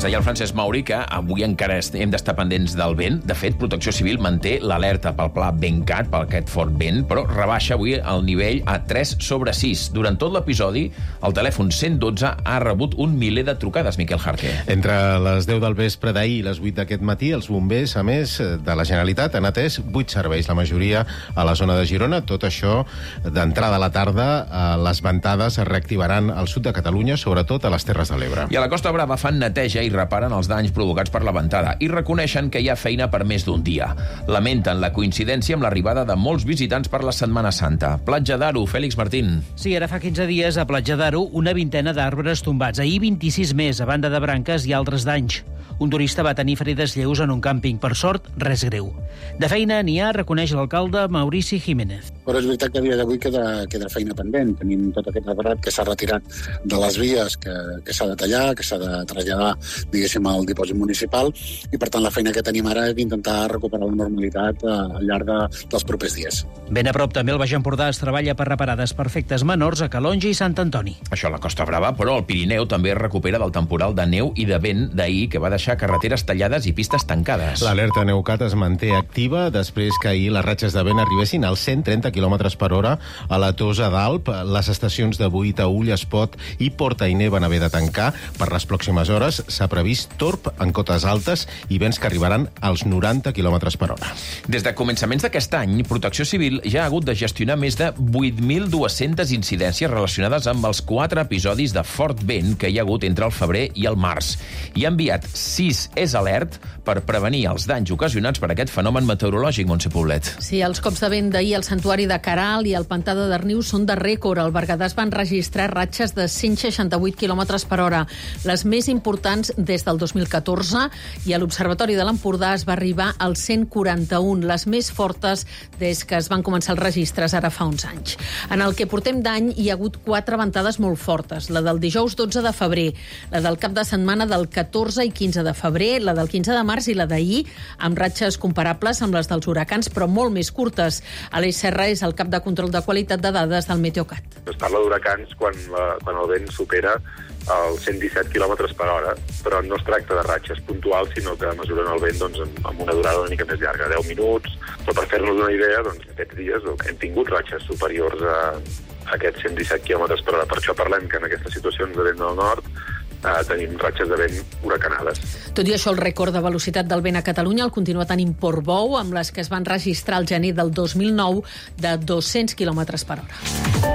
Ens deia el Francesc Mauri que avui encara hem d'estar pendents del vent. De fet, Protecció Civil manté l'alerta pel pla Ventcat, per aquest fort vent, però rebaixa avui el nivell a tres sobre sis. Durant tot l'episodi, el telèfon cent dotze ha rebut un miler de trucades, Miquel Jarque. Entre les deu del vespre d'ahir i les vuit d'aquest matí, els bombers, a més de la Generalitat, han atès vuit serveis, la majoria a la zona de Girona. Tot això, d'entrada a la tarda, les ventades es reactivaran al sud de Catalunya, sobretot a les Terres de l'Ebre. I a la Costa Brava fan neteja i reparen els danys provocats per la ventada i reconeixen que hi ha feina per més d'un dia. Lamenten la coincidència amb l'arribada de molts visitants per la Setmana Santa. Platja d'Aro, Fèlix Martín. Sí, ara fa quinze dies a Platja d'Aro una vintena d'arbres tombats. Ahir vint-i-sis més, a banda de branques i altres danys. Un turista va tenir ferides lleus en un càmping. Per sort, res greu. De feina n'hi ha, reconeix l'alcalde Maurici Jiménez. Però és veritat que a dia d'avui queda, queda feina pendent. Tenim tot aquest arbrat que s'ha retirat de les vies, que, que s'ha de tallar, que s'ha de traslladar, diguéssim, al dipòsit municipal, i per tant la feina que tenim ara és d'intentar recuperar la normalitat al llarg de, dels propers dies. Ben a prop també el Baix Empordà es treballa per reparar desperfectes menors a Calonge i Sant Antoni. Això a la Costa Brava, però el Pirineu també es recupera del temporal de neu i de vent d'ahir que va deixar carreteres tallades i pistes tancades. L'alerta Neucat es manté activa després que ahir les ratxes de vent arribessin als cent trenta quilòmetres per hora a la Tosa d'Alp. Les estacions de Boí, Taüll, Espot i Port-Ainé van haver de tancar. Per les pròximes hores s'ha previst torb en cotes altes i vents que arribaran als noranta quilòmetres per hora. Des de començaments d'aquest any, Protecció Civil ja ha hagut de gestionar més de vuit mil dues-centes incidències relacionades amb els quatre episodis de fort vent que hi ha hagut entre el febrer i el març. I ha enviat sis és alert per prevenir els danys ocasionats per aquest fenomen meteorològic, Montse Poblet. Sí, els cops de vent d'ahir al Santuari de Caral i al Pantà de Darnius són de rècord. Al Berguedà es van registrar ratxes de cent seixanta-vuit quilòmetres per hora, les més importants des del dos mil catorze, i a l'Observatori de l'Empordà es va arribar als cent quaranta-un, les més fortes des que es van començar els registres ara fa uns anys. En el que portem d'any hi ha hagut quatre ventades molt fortes, la del dijous dotze de febrer, la del cap de setmana del catorze i quinze de febrer, la del quinze de març i la d'ahir, amb ratxes comparables amb les dels huracans, però molt més curtes. Aleix Serra és el cap de control de qualitat de dades del Meteocat. Es parla d'huracans quan, la, quan el vent supera els cent disset quilòmetres per hora, però no es tracta de ratxes puntuals, sinó que mesuren el vent doncs, amb una durada una mica més llarga, deu minuts. Però per fer-nos una idea, doncs, aquests dies hem tingut ratxes superiors a aquests cent disset quilòmetres per hora. Per això parlem que en aquestes situacions de vent del nord eh, tenim ratxes de vent huracanades. Tot i això, el rècord de velocitat del vent a Catalunya el continua tenint Portbou, amb les que es van registrar al gener del dos mil nou de dos-cents quilòmetres per hora.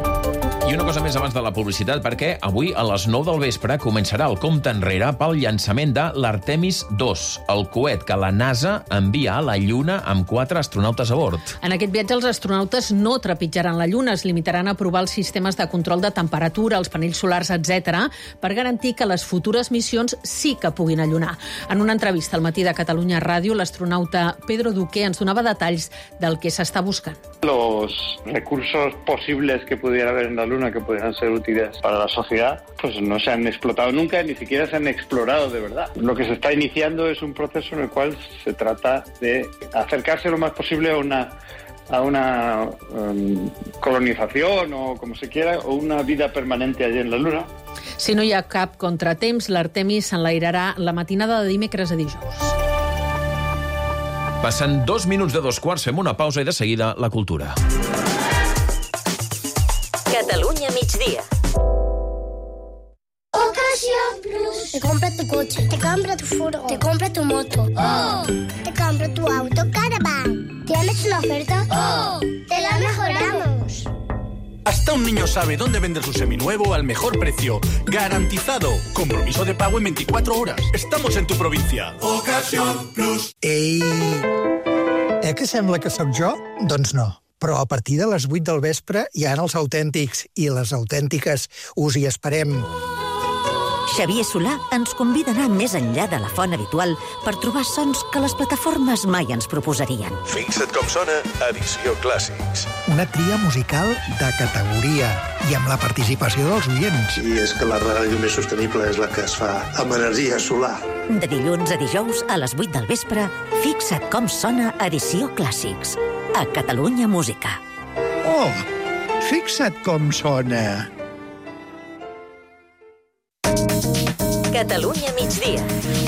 I una cosa més abans de la publicitat, perquè avui a les nou del vespre començarà el compte enrere pel llançament de l'Artemis dos, el coet que la NASA envia a la Lluna amb quatre astronautes a bord. En aquest viatge els astronautes no trepitjaran la Lluna, es limitaran a provar els sistemes de control de temperatura, els panells solars, etcètera, per garantir que les futures missions sí que puguin allunar. En una entrevista al Matí de Catalunya Ràdio, l'astronauta Pedro Duque ens donava detalls del que s'està buscant. Los recursos posibles que pudiera haber en la Luna que pudieran ser útiles para la sociedad, pues no se han explotado nunca, ni siquiera se han explorado de verdad. Lo que se está iniciando es un proceso en el cual se trata de acercarse lo más posible a una a una um, colonización o como se quiera, o una vida permanente allí en la Luna. Si no hi ha cap contratemps, l'Artemis s'enlairarà la matinada de dimecres a dijous. Passen dos minuts de dos quarts, fem una pausa i de seguida la cultura. Catalunya migdia. Ocasión Plus. Te compra tu coche, te compra tu furgo, te compra tu moto. ¡Oh! Te compra tu auto Caravan. ¿Tienes una oferta? ¡Oh! ¡Te la mejoramos! Hasta un niño sabe dónde vender su seminuevo al mejor precio. ¡Garantizado! Compromiso de pago en veinticuatro horas. Estamos en tu provincia. Ocasión Plus. Ei! Eh que sembla que sóc jo? Doncs no. Però a partir de les vuit del vespre hi ha els autèntics i les autèntiques. Us hi esperem. Xavier Solà ens convida a anar més enllà de la font habitual per trobar sons que les plataformes mai ens proposarien. Fixa't com sona Edició Clàssics. Una tria musical de categoria i amb la participació dels oients. I és que la ràdio més sostenible és la que es fa amb energia solar. De dilluns a dijous a les vuit del vespre, fixa't com sona Edició Clàssics. A Catalunya Música. Oh, fixa't com sona. Catalunya migdia.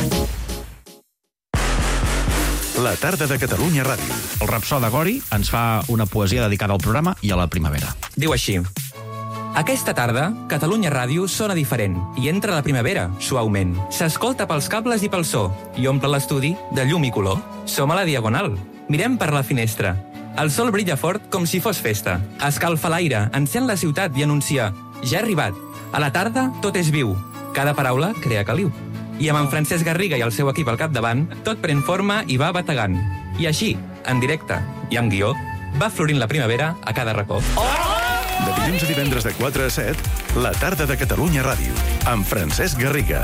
La tarda de Catalunya Ràdio. El Rapsó de Gori ens fa una poesia dedicada al programa i a la primavera. Diu així: aquesta tarda, Catalunya Ràdio sona diferent i entra la primavera, suaument. S'escolta pels cables i pel so i omple l'estudi de llum i color. Som a la Diagonal. Mirem per la finestra. El sol brilla fort com si fos festa. Escalfa l'aire, encén la ciutat i anuncia: ja ha arribat. A la tarda, tot és viu. Cada paraula crea caliu. I amb en Francesc Garriga i el seu equip al capdavant, tot pren forma i va bategant. I així, en directe i en guió, va florint la primavera a cada racó. De dilluns a divendres de quatre a set, la tarda de Catalunya Ràdio, amb Francesc Garriga.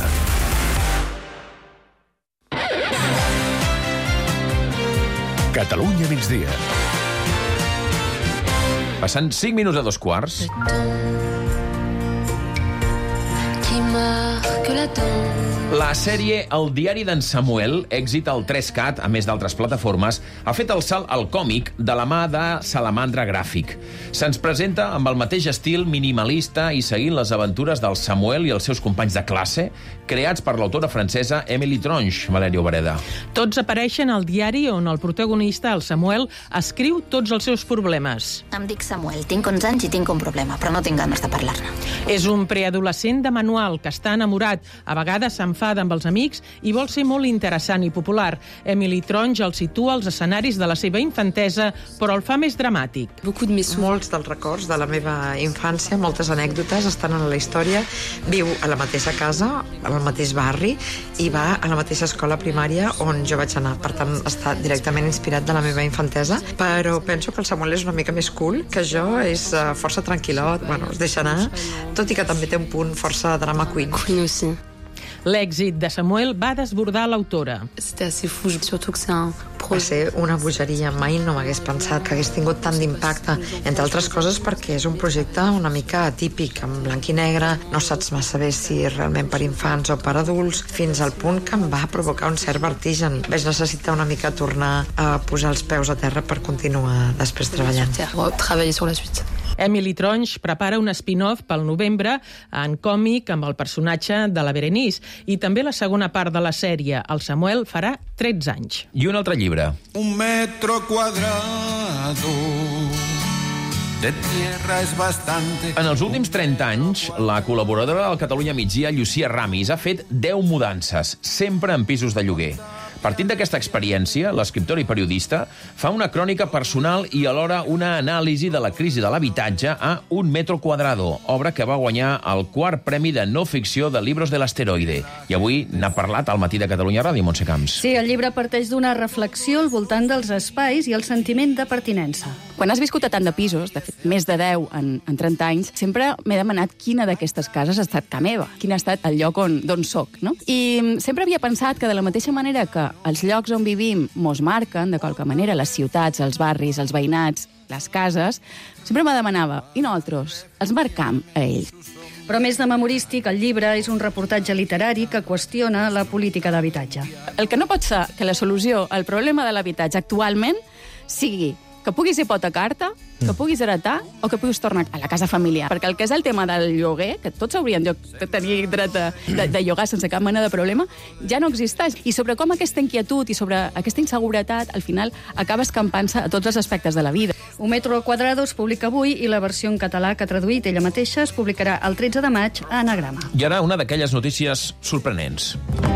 Catalunya migdia. Passant cinc minuts a dos quarts. La sèrie El diari d'en Samuel, èxit al tres cat, a més d'altres plataformes, ha fet el salt al còmic de la mà de Salamandra Gràfic. Se'ns presenta amb el mateix estil minimalista i seguint les aventures del Samuel i els seus companys de classe, creats per l'autora francesa Émilie Tronche. Valeria Obereda. Tots apareixen al diari on el protagonista, el Samuel, escriu tots els seus problemes. Em dic Samuel, tinc onze anys i tinc un problema, però no tinc ganes de parlar-ne. És un preadolescent de manual que està enamorat, a vegades s'enfada amb els amics i vol ser molt interessant i popular. Émilie Tronche el situa als escenaris de la seva infantesa, però el fa més dramàtic. Molts dels records de la meva infància, moltes anècdotes estan en la història. Viu a la mateixa casa, al mateix barri, i va a la mateixa escola primària on jo vaig anar. Per tant, està directament inspirat de la meva infantesa, però penso que el Samuel és una mica més cool que jo, és uh, força tranquil·lot, bueno, es deixa anar, tot i que també té un punt força drama queen. Queen aussi. L'èxit de Samuel va desbordar l'autora. Va ser una bogeria. Mai no m'hagués pensat que hagués tingut tant d'impacte, entre altres coses perquè és un projecte una mica atípic, en blanc i negre, no saps massa bé si és realment per infants o per adults, fins al punt que em va provocar un cert vertigen. Vaig necessitar una mica tornar a posar els peus a terra per continuar després treballant. Treballar sur la suite. Émilie Tronche prepara un spin-off pel novembre en còmic amb el personatge de la Berenice i també la segona part de la sèrie. El Samuel farà tretze anys. I un altre llibre. Un metro cuadrado de tierra es bastante... En els últims trenta anys, la col·laboradora del Catalunya Migdia, Llucia Ramis, ha fet deu mudances, sempre en pisos de lloguer. Partint d'aquesta experiència, l'escriptora i periodista fa una crònica personal i alhora una anàlisi de la crisi de l'habitatge a Un metro cuadrado, obra que va guanyar el quart premi de no ficció de Libros de l'Asteroide. I avui n'ha parlat al Matí de Catalunya Ràdio, Montse Camps. Sí, el llibre parteix d'una reflexió al voltant dels espais i el sentiment de pertinença. Quan has viscut a tant de pisos, de fet, més de deu en, en trenta anys, sempre m'he demanat quina d'aquestes cases ha estat ca meva, quin ha estat el lloc on, d'on soc, no? I sempre havia pensat que de la mateixa manera que els llocs on vivim mos marquen, de qualque manera, les ciutats, els barris, els veïnats, les cases, sempre me demanava, i nosaltres, els marcam a ells. Però més de memorístic, el llibre és un reportatge literari que qüestiona la política d'habitatge. El que no pot ser que la solució al problema de l'habitatge actualment sigui que puguis hipotecar-te, que puguis heretar o que puguis tornar a la casa familiar. Perquè el que és el tema del lloguer, que tots haurien de tenir dret de, de, de llogar sense cap mena de problema, ja no existeix. I sobre com aquesta inquietud i sobre aquesta inseguretat, al final, acaba escampant-se a tots els aspectes de la vida. Un metro quadrado es publica avui i la versió en català que ha traduït ella mateixa es publicarà el tretze de maig a Anagrama. I ara una d'aquelles notícies sorprenents.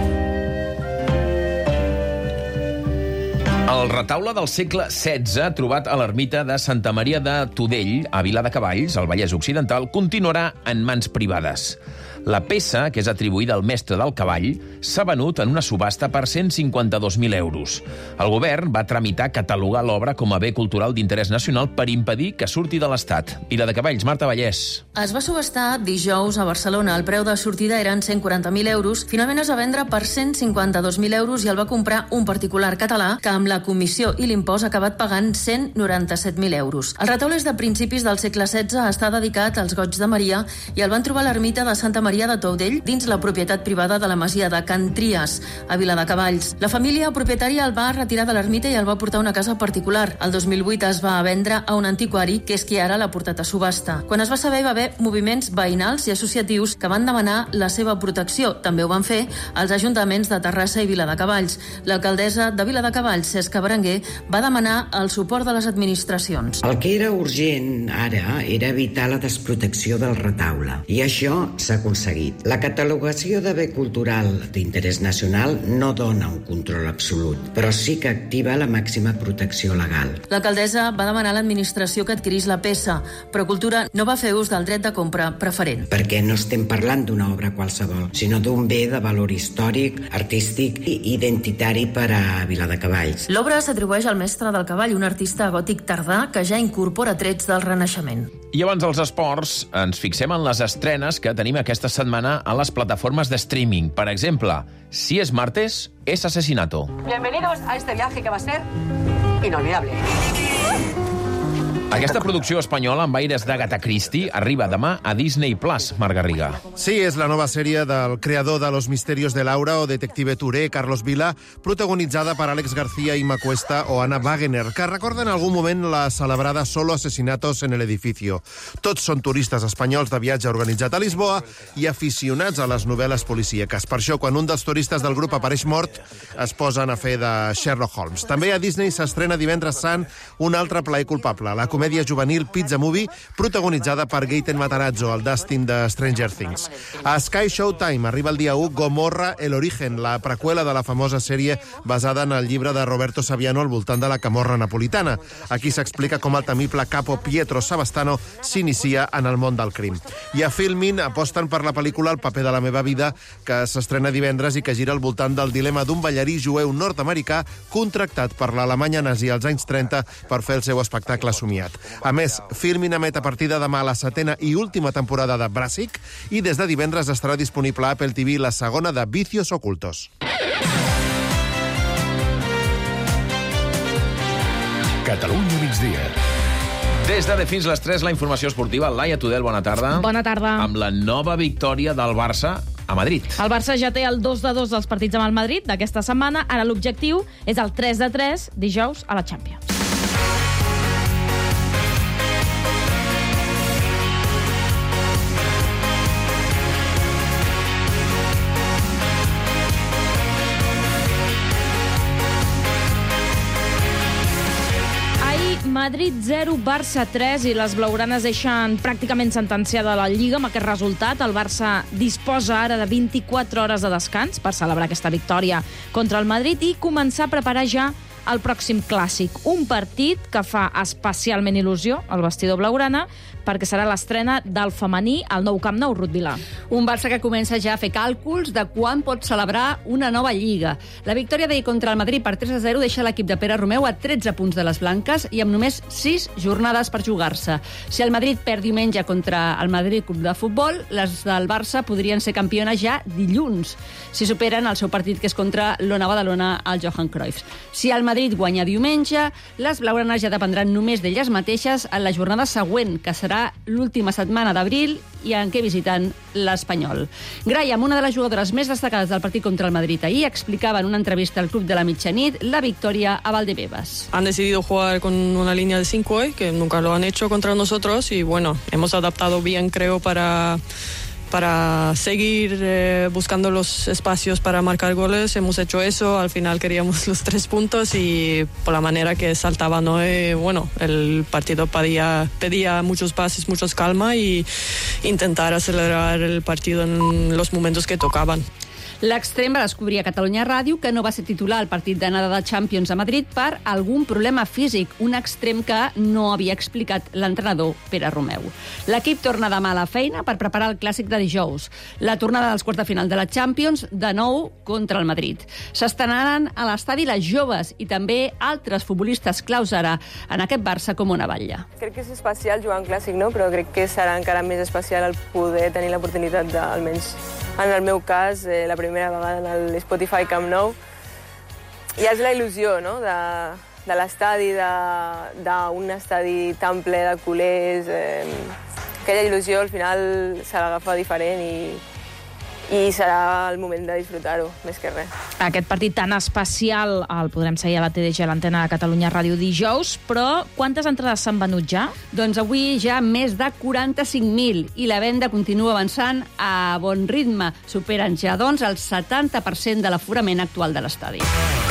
El retaule del segle setze, trobat a l'ermita de Santa Maria de Tudell, a Viladecavalls, al Vallès Occidental, continuarà en mans privades. La peça, que és atribuïda al mestre del cavall, s'ha venut en una subhasta per cent cinquanta-dos mil euros. El govern va tramitar catalogar l'obra com a bé cultural d'interès nacional per impedir que surti de l'Estat. Viladecavalls, Marta Vallès. Es va subhastar dijous a Barcelona. El preu de sortida eren cent quaranta mil euros. Finalment es va vendre per cent cinquanta-dos mil euros i el va comprar un particular català que amb la comissió i l'impost ha acabat pagant cent noranta-set mil euros. El retaule és de principis del segle setze, està dedicat als goigs de Maria i el van trobar a l'ermita de Santa Maria Maria de Taudell dins la propietat privada de la masia de Can Trias, a Viladecavalls. La família propietària el va retirar de l'ermita i el va portar a una casa particular. El dos mil vuit es va vendre a un antiquari, que és qui ara l'ha portat a subhasta. Quan es va saber, hi va haver moviments veïnals i associatius que van demanar la seva protecció. També ho van fer els ajuntaments de Terrassa i Viladecavalls. L'alcaldessa de Viladecavalls, Cesca Berenguer, va demanar el suport de les administracions. El que era urgent ara era evitar la desprotecció del retaule, i això s'ha aconseguit. La catalogació de bé cultural d'interès nacional no dona un control absolut, però sí que activa la màxima protecció legal. L'alcaldessa va demanar a l'administració que adquirís la peça, però Cultura no va fer ús del dret de compra preferent. Perquè no estem parlant d'una obra qualsevol, sinó d'un bé de valor històric, artístic i identitari per a Viladecavalls. L'obra s'atribueix al mestre del cavall, un artista gòtic tardà que ja incorpora trets del Renaixement. I abans dels esports, ens fixem en les estrenes que tenim aquesta setmana a les plataformes de streaming. Per exemple, si és martes, es Asesinato. Bienvenidos a este viaje que va a ser inolvidable. Aquesta producció espanyola amb aires d'Agatha Christie arriba demà a Disney Plus, Marc Garriga. Sí, és la nova sèrie del creador de Los misterios de Laura o Detective Touré, Carlos Vila, protagonitzada per Àlex García, Imma Cuesta o Anna Wagener, que recorda en algun moment la celebrada Solo asesinatos en el edificio. Tots són turistes espanyols de viatge organitzat a Lisboa i aficionats a les novel·les policíaques. Per això, quan un dels turistes del grup apareix mort, es posen a fer de Sherlock Holmes. També a Disney s'estrena divendres sant un altre plaer culpable, la comèdia juvenil Pizza Movie, protagonitzada per Gaten Matarazzo, el Dustin de Stranger Things. A Sky Showtime arriba el dia u Gomorra El Origen, la preqüela de la famosa sèrie basada en el llibre de Roberto Saviano al voltant de la Camorra napolitana. Aquí s'explica com el temible capo Pietro Savastano s'inicia en el món del crim. I a Filmin aposten per la pel·lícula El paper de la meva vida, que s'estrena divendres i que gira al voltant del dilema d'un ballarí jueu nord-americà contractat per l'Alemanya nazi als anys trenta per fer el seu espectacle somiat. A més, Filmin emet a partir de demà la setena i última temporada de Brassic i des de divendres estarà disponible a Apple T V la segona de Vicios Ocultos. Catalunya migdia. Des de fins les tres, la informació esportiva. Laia Tudel, bona tarda. Bona tarda. Amb la nova victòria del Barça a Madrid. El Barça ja té el dos de dos dels partits amb el Madrid d'aquesta setmana. Ara l'objectiu és el tres de tres dijous a la Champions. Madrid zero, Barça tres, i les blaugranes deixen pràcticament sentenciada la Lliga amb aquest resultat. El Barça disposa ara de vint-i-quatre hores de descans per celebrar aquesta victòria contra el Madrid i començar a preparar ja el pròxim clàssic. Un partit que fa especialment il·lusió al vestidor blaugrana perquè serà l'estrena del femení al nou Camp Nou, Ruth Vilà. Un Barça que comença ja a fer càlculs de quan pot celebrar una nova Lliga. La victòria d'ahir contra el Madrid per tres a zero deixa l'equip de Pere Romeu a tretze punts de les blanques i amb només sis jornades per jugar-se. Si el Madrid perd diumenge contra el Madrid Club de Futbol, les del Barça podrien ser campiones ja dilluns, si superen el seu partit, que és contra l'Ona Badalona al Johan Cruyff. Si el Madrid guanya diumenge, les blaugranes ja dependran només d'elles mateixes en la jornada següent, que serà l'última setmana d'abril i en què visiten l'Espanyol. Graham, una de les jugadores més destacades del partit contra el Madrid ahir, explicava en una entrevista al Club de la Mitjanit la victòria a Valdebebas. Han decidido jugar con una línea de cinco hoy, que nunca lo han hecho contra nosotros, y bueno, hemos adaptado bien, creo, para... para seguir eh, buscando los espacios para marcar goles. Hemos hecho eso, al final queríamos los tres puntos y por la manera que saltaba Noé, bueno, el partido pedía, pedía muchos pases, muchos calma y intentar acelerar el partido en los momentos que tocaban. L'extrem va descobrir a Catalunya Ràdio que no va ser titular al partit d'anada de Champions a Madrid per algun problema físic, un extrem que no havia explicat l'entrenador Pere Romeu. L'equip torna demà a la feina per preparar el clàssic de dijous, la tornada dels quarts de final de la Champions, de nou contra el Madrid. S'estrenaran a l'estadi les joves i també altres futbolistes claus ara en aquest Barça com una batlla. Crec que és especial jugar un clàssic, no? Però crec que serà encara més especial el poder tenir l'oportunitat de, almenys en el meu cas, eh, la primera vegada en el Spotify Camp Nou. I és la il·lusió, no?, de, de l'estadi, d'un estadi tan ple de culers. Eh, aquella il·lusió al final se l'agafa diferent i, i serà el moment de disfrutar-ho, més que res. Aquest partit tan especial el podrem seguir a la T D G, a l'antena de Catalunya Ràdio dijous, però quantes entrades s'han venut ja? Doncs avui ja més de quaranta-cinc mil i la venda continua avançant a bon ritme. Superen ja, doncs, el setanta per cent de l'aforament actual de l'estadi.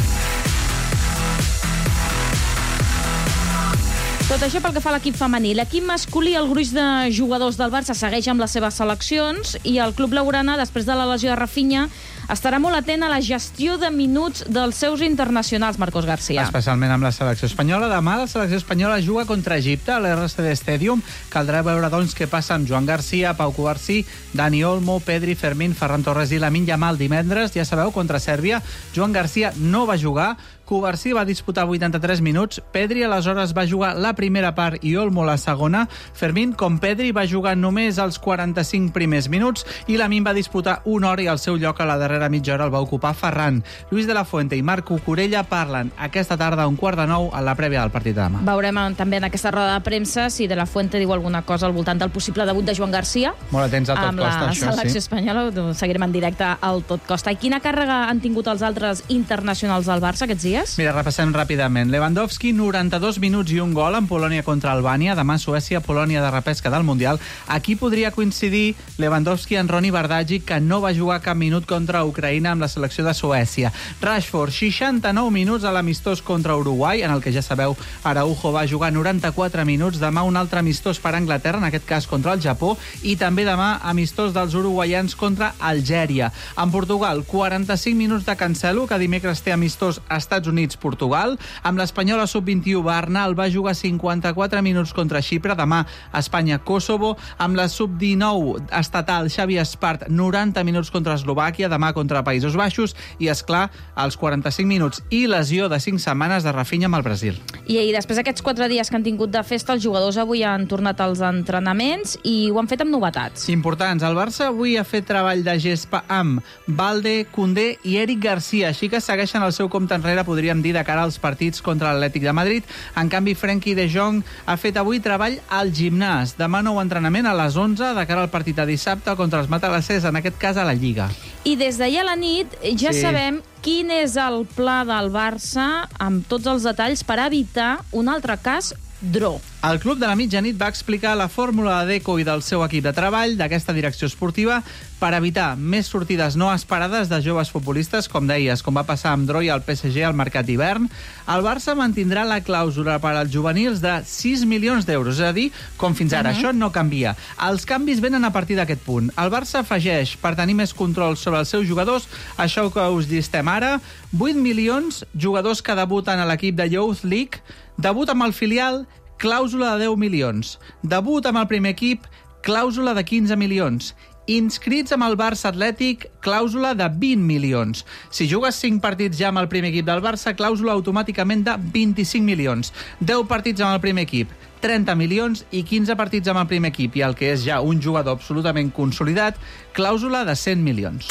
Tot això pel que fa a l'equip femení. L'equip masculí, el gruix de jugadors del Barça, segueix amb les seves seleccions i el club blaugrana, després de la lesió de Rafinha, estarà molt atent a la gestió de minuts dels seus internacionals, Marcos García. Especialment amb la selecció espanyola. Demà la selecció espanyola juga contra Egipte a l'R C D Stadium. Caldrà veure, doncs, què passa amb Joan García, Pau Cubarsí, Dani Olmo, Pedri, Fermín, Ferran Torres i Lamine Yamal divendres. Ja sabeu, contra Sèrbia, Joan García no va jugar. Cubarsí va disputar vuitanta-tres minuts, Pedri aleshores va jugar la primera part i Olmo la segona. Fermín, com Pedri, va jugar només els quaranta-cinc primers minuts i Lamine va disputar una hora i el seu lloc a la darrera mitja hora el va ocupar Ferran. Luis de la Fuente i Marc Cucurella parlen aquesta tarda a un quart de nou a la prèvia del partit de demà. Veurem també en aquesta roda de premsa si de la Fuente diu alguna cosa al voltant del possible debut de Joan García. Molt atents a tot costa, això, sí. Amb la selecció espanyola ho seguirem en directe al tot costa. I quina càrrega han tingut els altres internacionals del Barça aquests dies? Mira, repassem ràpidament. Lewandowski, noranta-dos minuts i un gol en Polònia contra Albània. Demà Suècia, Polònia de repesca del Mundial. Aquí podria coincidir Lewandowski en Roni Bardghji, que no va jugar cap minut contra Ucraïna amb la selecció de Suècia. Rashford, seixanta-nou minuts a l'amistós contra Uruguai, en el que ja sabeu, Araujo va jugar noranta-quatre minuts. Demà un altre amistós per Anglaterra, en aquest cas contra el Japó, i també demà amistós dels uruguaians contra Algèria. En Portugal, quaranta-cinc minuts de Cancelo, que dimecres té amistós a Estats Units, Portugal. Amb l'espanyola sub vint-i-u, Bernal va jugar cinquanta-quatre minuts contra Xipre. Demà, Espanya-Kosovo. Amb la sub dinou estatal, Xavi Espart, noranta minuts contra Eslovàquia. Demà contra Països Baixos. I, esclar, els quaranta-cinc minuts i lesió de cinc setmanes de Rafinha amb el Brasil. I, i després d'aquests quatre dies que han tingut de festa, els jugadors avui han tornat als entrenaments i ho han fet amb novetats. Importants. El Barça avui ha fet treball de gespa amb Balde, Koundé i Eric Garcia. Així que segueixen el seu compte enrere, podríem dir, de cara als partits contra l'Atlètic de Madrid. En canvi, Frenkie de Jong ha fet avui treball al gimnàs. Demà nou entrenament a les onze de cara al partit de dissabte contra els matalassers, en aquest cas a la Lliga. I des d'ahir a la nit ja sí. sabem quin és el pla del Barça amb tots els detalls per evitar un altre cas Dro. El club de la mitjanit va explicar la fórmula de Deco i del seu equip de treball d'aquesta direcció esportiva per evitar més sortides no esperades de joves futbolistes, com deies, com va passar amb Dro i el P S G al mercat d'hivern. El Barça mantindrà la clàusula per als juvenils de sis milions d'euros, és a dir, com fins ara. Uh -huh. Això no canvia. Els canvis venen a partir d'aquest punt. El Barça afegeix, per tenir més control sobre els seus jugadors, això que us llistem ara, vuit milions, jugadors que debuten a l'equip de Youth League, debut amb el filial, clàusula de deu milions. Debut amb el primer equip, clàusula de quinze milions. Inscrits amb el Barça Atlètic, clàusula de vint milions. Si jugues cinc partits ja amb el primer equip del Barça, clàusula automàticament de vint-i-cinc milions. deu partits amb el primer equip, trenta milions, i quinze partits amb el primer equip, i el que és ja un jugador absolutament consolidat, clàusula de cent milions.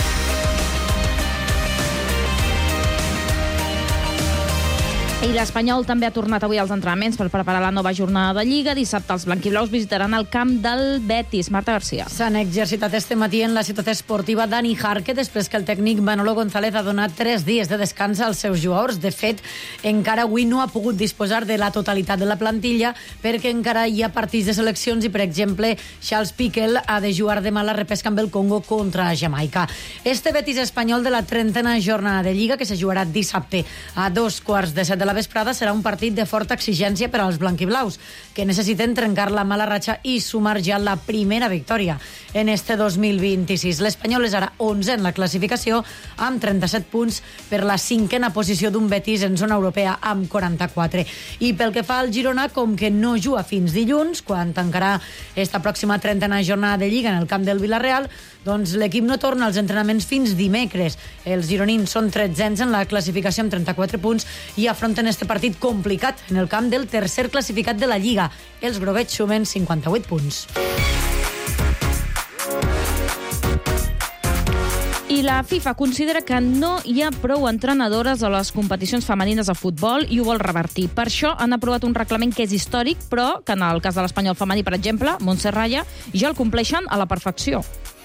I l'Espanyol també ha tornat avui als entrenaments per preparar la nova jornada de Lliga. Dissabte els blanquiblaus visitaran el camp del Betis. Marta García. S'han exercitat este matí en la ciutat esportiva Dani Jarque després que el tècnic Manolo González ha donat tres dies de descans als seus jugadors. De fet, encara avui no ha pogut disposar de la totalitat de la plantilla perquè encara hi ha partits de seleccions i, per exemple, Charles Piquel ha de jugar demà la repesca amb el Congo contra Jamaica. Este Betis espanyol de la trentena jornada de Lliga, que se jugarà dissabte a dos quarts de set de la vesprada, serà un partit de forta exigència per als blanquiblaus, que necessiten trencar la mala ratxa i sumar ja la primera victòria en este dos mil vint-i-sis. L'Espanyol és ara onze en la classificació, amb trenta-set punts per la cinquena posició d'un Betis en zona europea amb quaranta-quatre. I pel que fa al Girona, com que no juga fins dilluns, quan tancarà esta pròxima trentena jornada de Lliga en el camp del Villarreal, doncs l'equip no torna als entrenaments fins dimecres. Els gironins són tretzens en la classificació amb trenta-quatre punts i afronten este partit complicat en el camp del tercer classificat de la Lliga. Els groguets sumen cinquanta-vuit punts. I la FIFA considera que no hi ha prou entrenadores a les competicions femenines de futbol i ho vol revertir. Per això han aprovat un reglament que és històric, però que en el cas de l'Espanyol femení, per exemple, Montse Raya, ja el compleixen a la perfecció.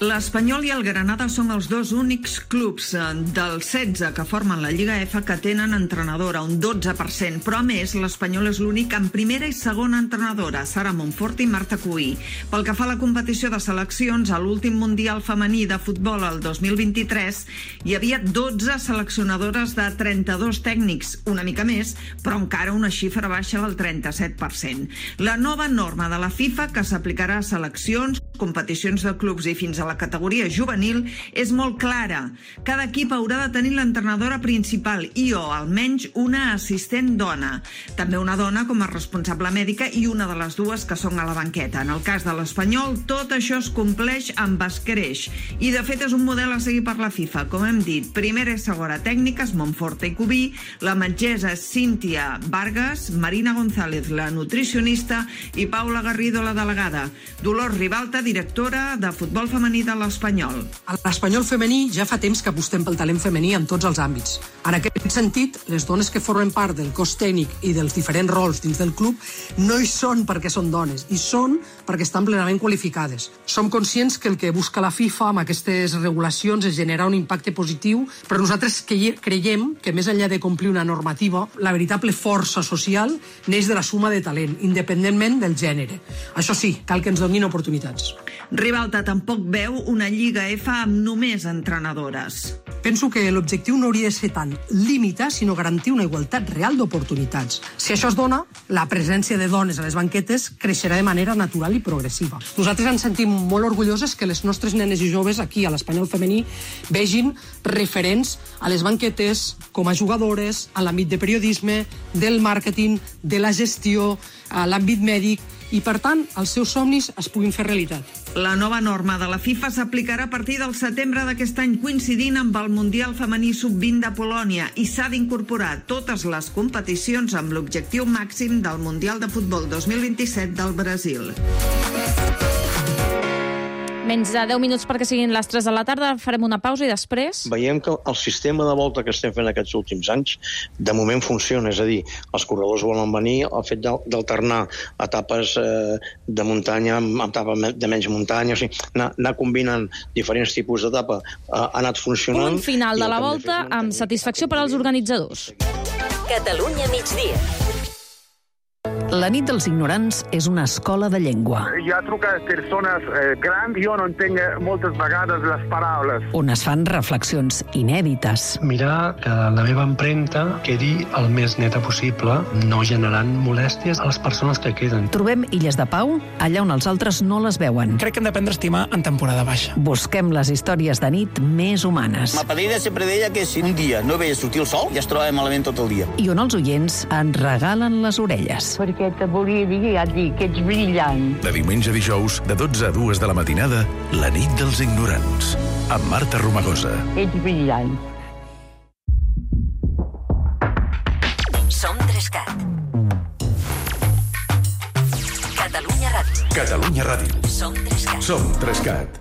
L'Espanyol i el Granada són els dos únics clubs dels setze que formen la Lliga F que tenen entrenadora, un dotze per cent. Però, a més, l'Espanyol és l'únic amb primera i segona entrenadora, Sara Monfort i Marta Cuí. Pel que fa a la competició de seleccions, a l'últim Mundial femení de futbol el dos mil vint-i-tres, hi havia dotze seleccionadores de trenta-dos tècnics, una mica més, però encara una xifra baixa del trenta-set per cent. La nova norma de la FIFA, que s'aplicarà a seleccions, competicions de clubs i fins a la categoria juvenil, és molt clara. Cada equip haurà de tenir l'entrenadora principal i o almenys una assistent dona. També una dona com a responsable mèdica i una de les dues que són a la banqueta. En el cas de l'Espanyol, tot això es compleix amb escreix. I de fet és un model a seguir per la FIFA. Com hem dit, primera i segona tècniques, Monfort i Cuí, la metgessa Cíntia Vargas, Marina González, la nutricionista, i Paula Garrido, la delegada. Dolors Ribalta, directora de futbol femení de l'Espanyol. A l'Espanyol femení ja fa temps que apostem pel talent femení en tots els àmbits. En aquest sentit, les dones que formen part del cos tècnic i dels diferents rols dins del club no hi són perquè són dones, hi són perquè estan plenament qualificades. Som conscients que el que busca la FIFA amb aquestes regulacions és generar un impacte positiu, però nosaltres creiem que més enllà de complir una normativa, la veritable força social neix de la suma de talent, independentment del gènere. Això sí, cal que ens donin oportunitats. Ribalta tampoc veu una Lliga F amb només entrenadores. Penso que l'objectiu no hauria de ser tant limitar, sinó garantir una igualtat real d'oportunitats. Si això es dona, la presència de dones a les banquetes creixerà de manera natural i progressiva. Nosaltres ens sentim molt orgulloses que les nostres nenes i joves aquí a l'Espanyol femení vegin referents a les banquetes com a jugadores, a l'àmbit de periodisme, del màrqueting, de la gestió, a l'àmbit mèdic, i, per tant, els seus somnis es puguin fer realitat. La nova norma de la FIFA s'aplicarà a partir del setembre d'aquest any, coincidint amb el Mundial Femení sub vint de Polònia, i s'ha d'incorporar totes les competicions amb l'objectiu màxim del Mundial de Futbol dos mil vint-i-set del Brasil. Menys de deu minuts perquè siguin les tres de la tarda. Farem una pausa i després... Veiem que el sistema de volta que estem fent aquests últims anys de moment funciona, és a dir, els corredors volen venir, el fet d'alternar etapes eh, de muntanya amb etapes de menys muntanya, o sigui, anar, anar combinant diferents tipus d'etapa eh, ha anat funcionant. Punt final de la volta amb satisfacció per als organitzadors. Catalunya migdia. La nit dels ignorants és una escola de llengua. Hi ha trucat persones eh, grans, jo no entenc moltes vegades les paraules. On es fan reflexions inèdites. Mirar que la meva empremta quedi el més neta possible, no generant molèsties a les persones que queden. Trobem illes de pau allà on els altres no les veuen. Crec que hem d'aprendre a estimar en temporada baixa. Busquem les històries de nit més humanes. Ma padrina sempre deia que si un dia no veia sortir el sol, ja es trobava malament tot el dia. I on els oients ens regalen les orelles. Perquè te volia dir, ja et dic, que ets brillant. De diumenge a dijous, de dotze a dues de la matinada, la nit dels ignorants, amb Marta Romagosa. Ets brillant. Som Trescat. Catalunya Ràdio. Catalunya Ràdio. Som Trescat. Som Trescat.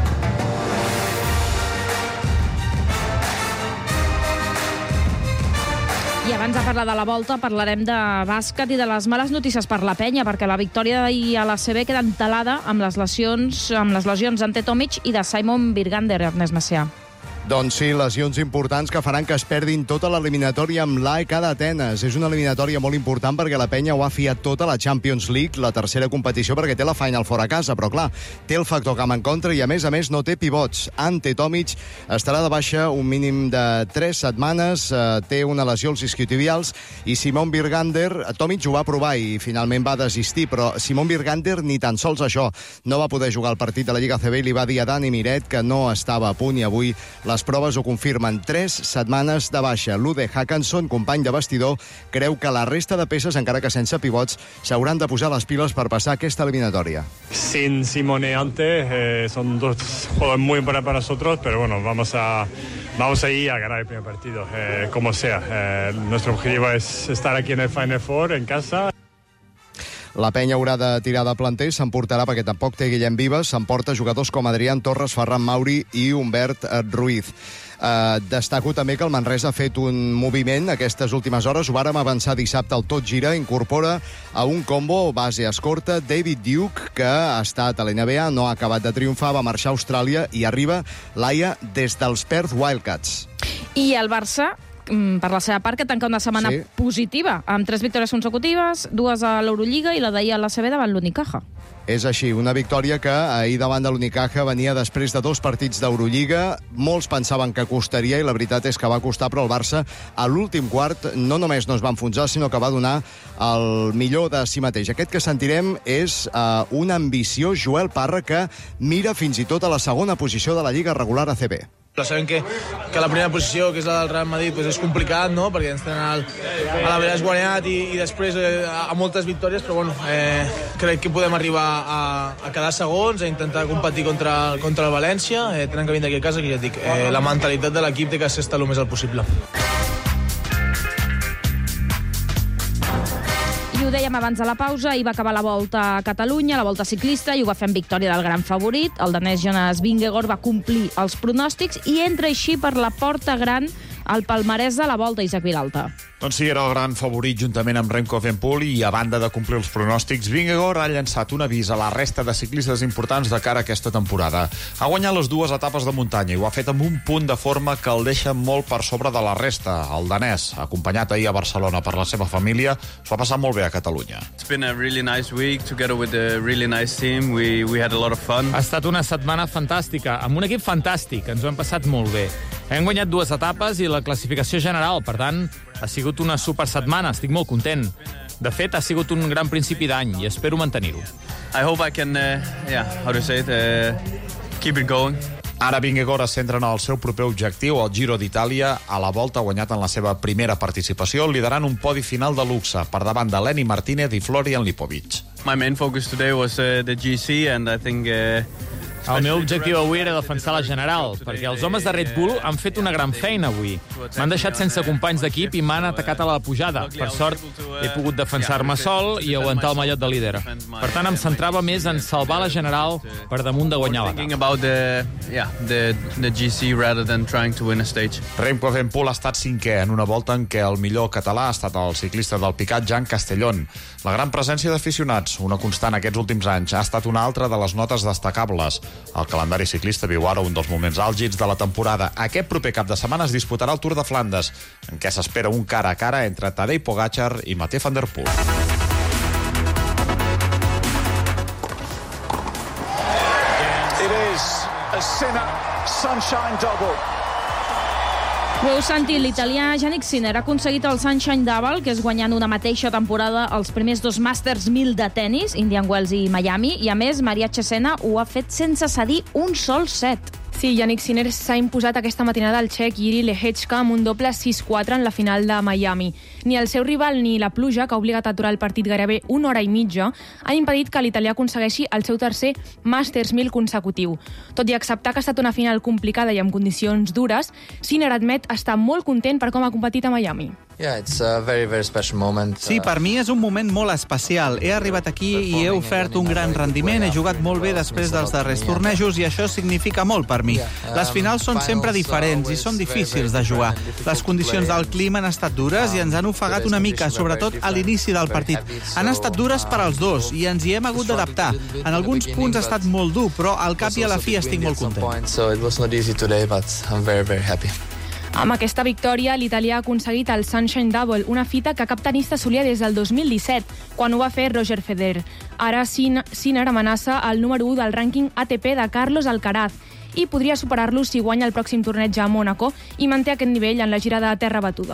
I abans de parlar de la volta, parlarem de bàsquet i de les males notícies per la penya, perquè la victòria d'ahir a l'A C B queda entelada amb les lesions, amb les lesions d'Ante Tomic i de Simon Birgander, Ernest Macià. Doncs sí, lesions importants que faran que es perdin tota l'eliminatòria amb l'A E K d'Atenes. És una eliminatòria molt important perquè la penya ho ha fiat tota a la Champions League, la tercera competició, perquè té la Final Four a casa, però clar, té el factor camp en contra i a més a més no té pivots. Ante Tomic estarà de baixa un mínim de tres setmanes, eh, té una lesió als isquiotibials, i Simon Birgander, Tomic ho va provar i finalment va desistir, però Simon Birgander ni tan sols això, no va poder jugar el partit de la Lliga A C B i li va dir a Dani Miret que no estava a punt, i avui les proves ho confirmen. Tres setmanes de baixa. Lude Hackanson, company de vestidor, creu que la resta de peces, encara que sense pivots, s'hauran de posar les piles per passar aquesta eliminatòria. Sin Simón y Ante, eh, son dos jugadores muy importantes para nosotros, pero bueno, vamos a, vamos a ir a ganar el primer partido, eh, como sea. Eh, nuestro objetivo es estar aquí en el Final Four, en casa. La penya haurà de tirar de planter, s'emportarà perquè tampoc té Guillem Vives, s'emporta jugadors com Adrián Torres, Ferran Mauri i Humbert Ruiz. Eh, destaco també que el Manresa ha fet un moviment aquestes últimes hores, ho vàrem avançar dissabte al Tot Gira, incorpora a un combo base escorta David Duke, que ha estat a l'N B A, no ha acabat de triomfar, va marxar a Austràlia i arriba Laia des dels Perth Wildcats. I el Barça, per la seva part, que tanca una setmana sí. positiva, amb tres victòries consecutives, dues a l'Eurolliga i la d'ahir a l'A C B davant l'Unicaja. És així, una victòria que ahir davant de l'Unicaja venia després de dos partits d'Eurolliga. Molts pensaven que costaria i la veritat és que va costar, però el Barça a l'últim quart no només no es va enfonsar, sinó que va donar el millor de si mateix. Aquest que sentirem és uh, un ambiciós Joel Parra que mira fins i tot a la segona posició de la Lliga regular A C B. Però sabem que, que la primera posició, que és la del Real Madrid, pues és complicat, no?, perquè ens tenen al, a l'Average guanyat i, i després eh, a moltes victòries, però bueno, eh, crec que podem arribar a, a quedar segons, a intentar competir contra, contra el València. Eh, tenen que vindre aquí a casa, que ja et dic, eh, la mentalitat de l'equip té que ser estar el més alt possible. I ho dèiem abans de la pausa, i va acabar la Volta a Catalunya, la Volta ciclista, i ho va fer amb victòria del gran favorit. El danès Jonas Vingegaard va complir els pronòstics i entra així per la porta gran al palmarès de la Volta, Isaac Vilalta. Doncs sí, era el gran favorit juntament amb Remco Evenepoel, i a banda de complir els pronòstics, Vingegaard ha llançat un avís a la resta de ciclistes importants de cara a aquesta temporada. Ha guanyat les dues etapes de muntanya i ho ha fet amb un punt de forma que el deixa molt per sobre de la resta. El danès, acompanyat ahir a Barcelona per la seva família, s'ho ha passat molt bé a Catalunya. It's been a really nice week together with a really nice team. We we had a lot of fun. Ha estat una setmana fantàstica, amb un equip fantàstic, ens ho hem passat molt bé. Hem guanyat dues etapes i la classificació general, per tant, ha sigut una super setmana, estic molt content. De fet, ha sigut un gran principi d'any i espero mantenir-ho. I hope I can, uh, yeah, how to say it, uh, keep it going. Ara Vingegaard es centra en el seu proper objectiu, el Giro d'Itàlia, a la Volta guanyat en la seva primera participació, liderant un podi final de luxe per davant de Lenny Martínez i Florian Lipovic. My main focus today was uh, the G C, and I think uh, El meu objectiu avui era defensar la general, perquè els homes de Red Bull han fet una gran feina avui. M'han deixat sense companys d'equip i m'han atacat a la pujada. Per sort, he pogut defensar-me sol i aguantar el mallot de líder. Per tant, em centrava més en salvar la general per damunt de guanyar l'etapa. Remco Evenepoel ha estat cinquè en una volta en què el millor català ha estat el ciclista del Picat, Jan Castellón. La gran presència d'aficionats, una constant aquests últims anys, ha estat una altra de les notes destacables. El calendari ciclista viu ara un dels moments àlgids de la temporada. Aquest proper cap de setmana es disputarà el Tour de Flandes, en què s'espera un cara a cara entre Tadej Pogačar i Matej van der Poel. It is a Sinner Sunshine Double. Ho heu sentit, l'italià Yannick Sinner ha aconseguit el Sunshine Double, que és guanyar en una mateixa temporada els primers dos Masters mil de tennis, Indian Wells i Miami, i a més, Maria Cesena ho ha fet sense cedir un sol set. Sí, Yannick Sinner s'ha imposat aquesta matinada al txec Jiri Lehečka amb un doble sis quatre en la final de Miami. Ni el seu rival ni la pluja, que ha obligat a aturar el partit gairebé una hora i mitja, ha impedit que l'italià aconsegueixi el seu tercer Masters mil consecutiu. Tot i acceptar que ha estat una final complicada i amb condicions dures, Sinner admet estar molt content per com ha competit a Miami. Yeah, it's a very, very special moment. Sí, per mi és un moment molt especial. He arribat aquí i he ofert un gran rendiment, he jugat molt bé després dels darrers tornejos i això significa molt per mi. Les finals són sempre diferents i són difícils de jugar. Les condicions del clima han estat dures i ens han ofegat una mica, sobretot a l'inici del partit. Han estat dures per als dos i ens hi hem hagut d'adaptar. En alguns punts ha estat molt dur, però al cap i a la fi estic molt content. So it was not easy today, but I'm very, very happy. Amb aquesta victòria, l'italià ha aconseguit el Sunshine Double, una fita que cap tenista solia des del dos mil disset, quan ho va fer Roger Federer. Ara Sinner amenaça el número u del rànquing A T P de Carlos Alcaraz i podria superar-lo si guanya el pròxim torneig a Mònaco i manté aquest nivell en la gira de terra batuda.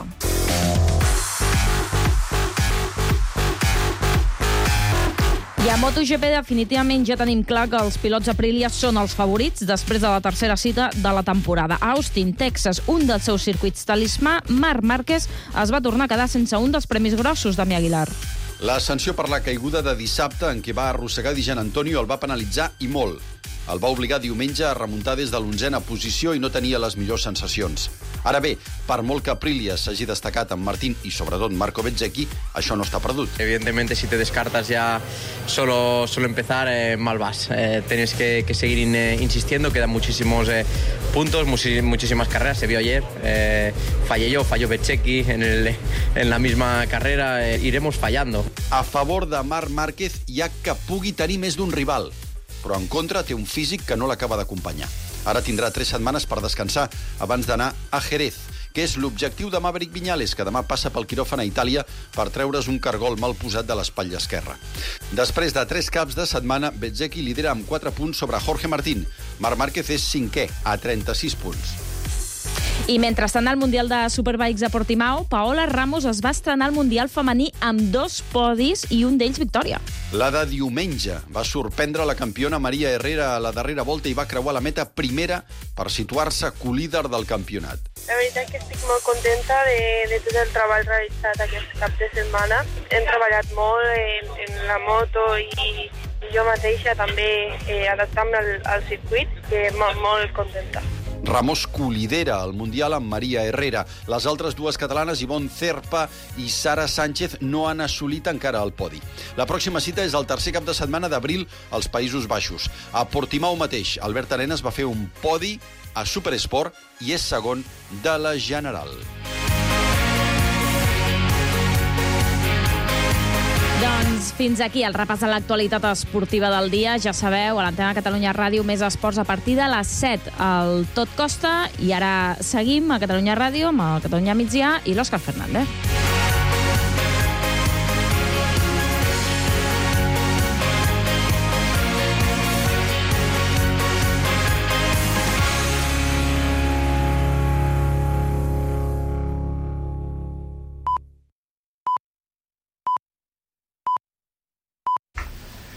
I a MotoGP definitivament ja tenim clar que els pilots Aprilia són els favorits després de la tercera cita de la temporada. A Austin, Texas, un dels seus circuits talismà, Marc Márquez es va tornar a quedar sense un dels premis grossos, Damià Aguilar. La sanció per la caiguda de dissabte en què va arrossegar Di Gianantonio el va penalitzar i molt. El va obligar diumenge a remuntar des de l'onzena posició i no tenia les millors sensacions. Ara bé, per molt que Aprilia s'hagi destacat amb Martín i sobretot Marco Bezzecchi, això no està perdut. Evidentemente, si te descartas ya solo, solo empezar, eh, mal vas. Eh, tienes que, que seguir in, eh, insistiendo, quedan muchísimos eh, puntos, muchis, muchísimas carreras, se vio ayer. Eh, fallé yo, falló Bezzecchi en, el, en la misma carrera, eh, iremos fallando. A favor de Marc Márquez hi ha que pugui tenir més d'un rival, però en contra té un físic que no l'acaba d'acompanyar. Ara tindrà tres setmanes per descansar abans d'anar a Jerez, que és l'objectiu de Maverick Viñales, que demà passa pel quiròfan a Itàlia per treure's un cargol mal posat de l'espatlla esquerra. Després de tres caps de setmana, Bezzecchi lidera amb quatre punts sobre Jorge Martín. Marc Márquez és cinquè, a trenta-sis punts. I mentrestant, al Mundial de Superbikes a Portimao, Paola Ramos es va estrenar al Mundial femení amb dos podis i un d'ells victòria. La de diumenge va sorprendre la campiona Maria Herrera a la darrera volta i va creuar la meta primera per situar-se colíder del campionat. La veritat que estic molt contenta de, de tot el treball realitzat aquest cap de setmana. Hem treballat molt en, en la moto i, i jo mateixa també eh, adaptant-me al, al circuit, que molt, molt contenta. Ramos colidera el Mundial amb Maria Herrera. Les altres dues catalanes, Ivonne Zerpa i Sara Sánchez, no han assolit encara el podi. La pròxima cita és el tercer cap de setmana d'abril als Països Baixos. A Portimao mateix, Albert Arenas va fer un podi a Supersport i és segon de la General. Doncs fins aquí el repàs de l'actualitat esportiva del dia. Ja sabeu, a l'Antena Catalunya Ràdio, més esports a partir de les set al Tot Costa. I ara seguim a Catalunya Ràdio amb el Catalunya Migdia i l'Òscar Fernández.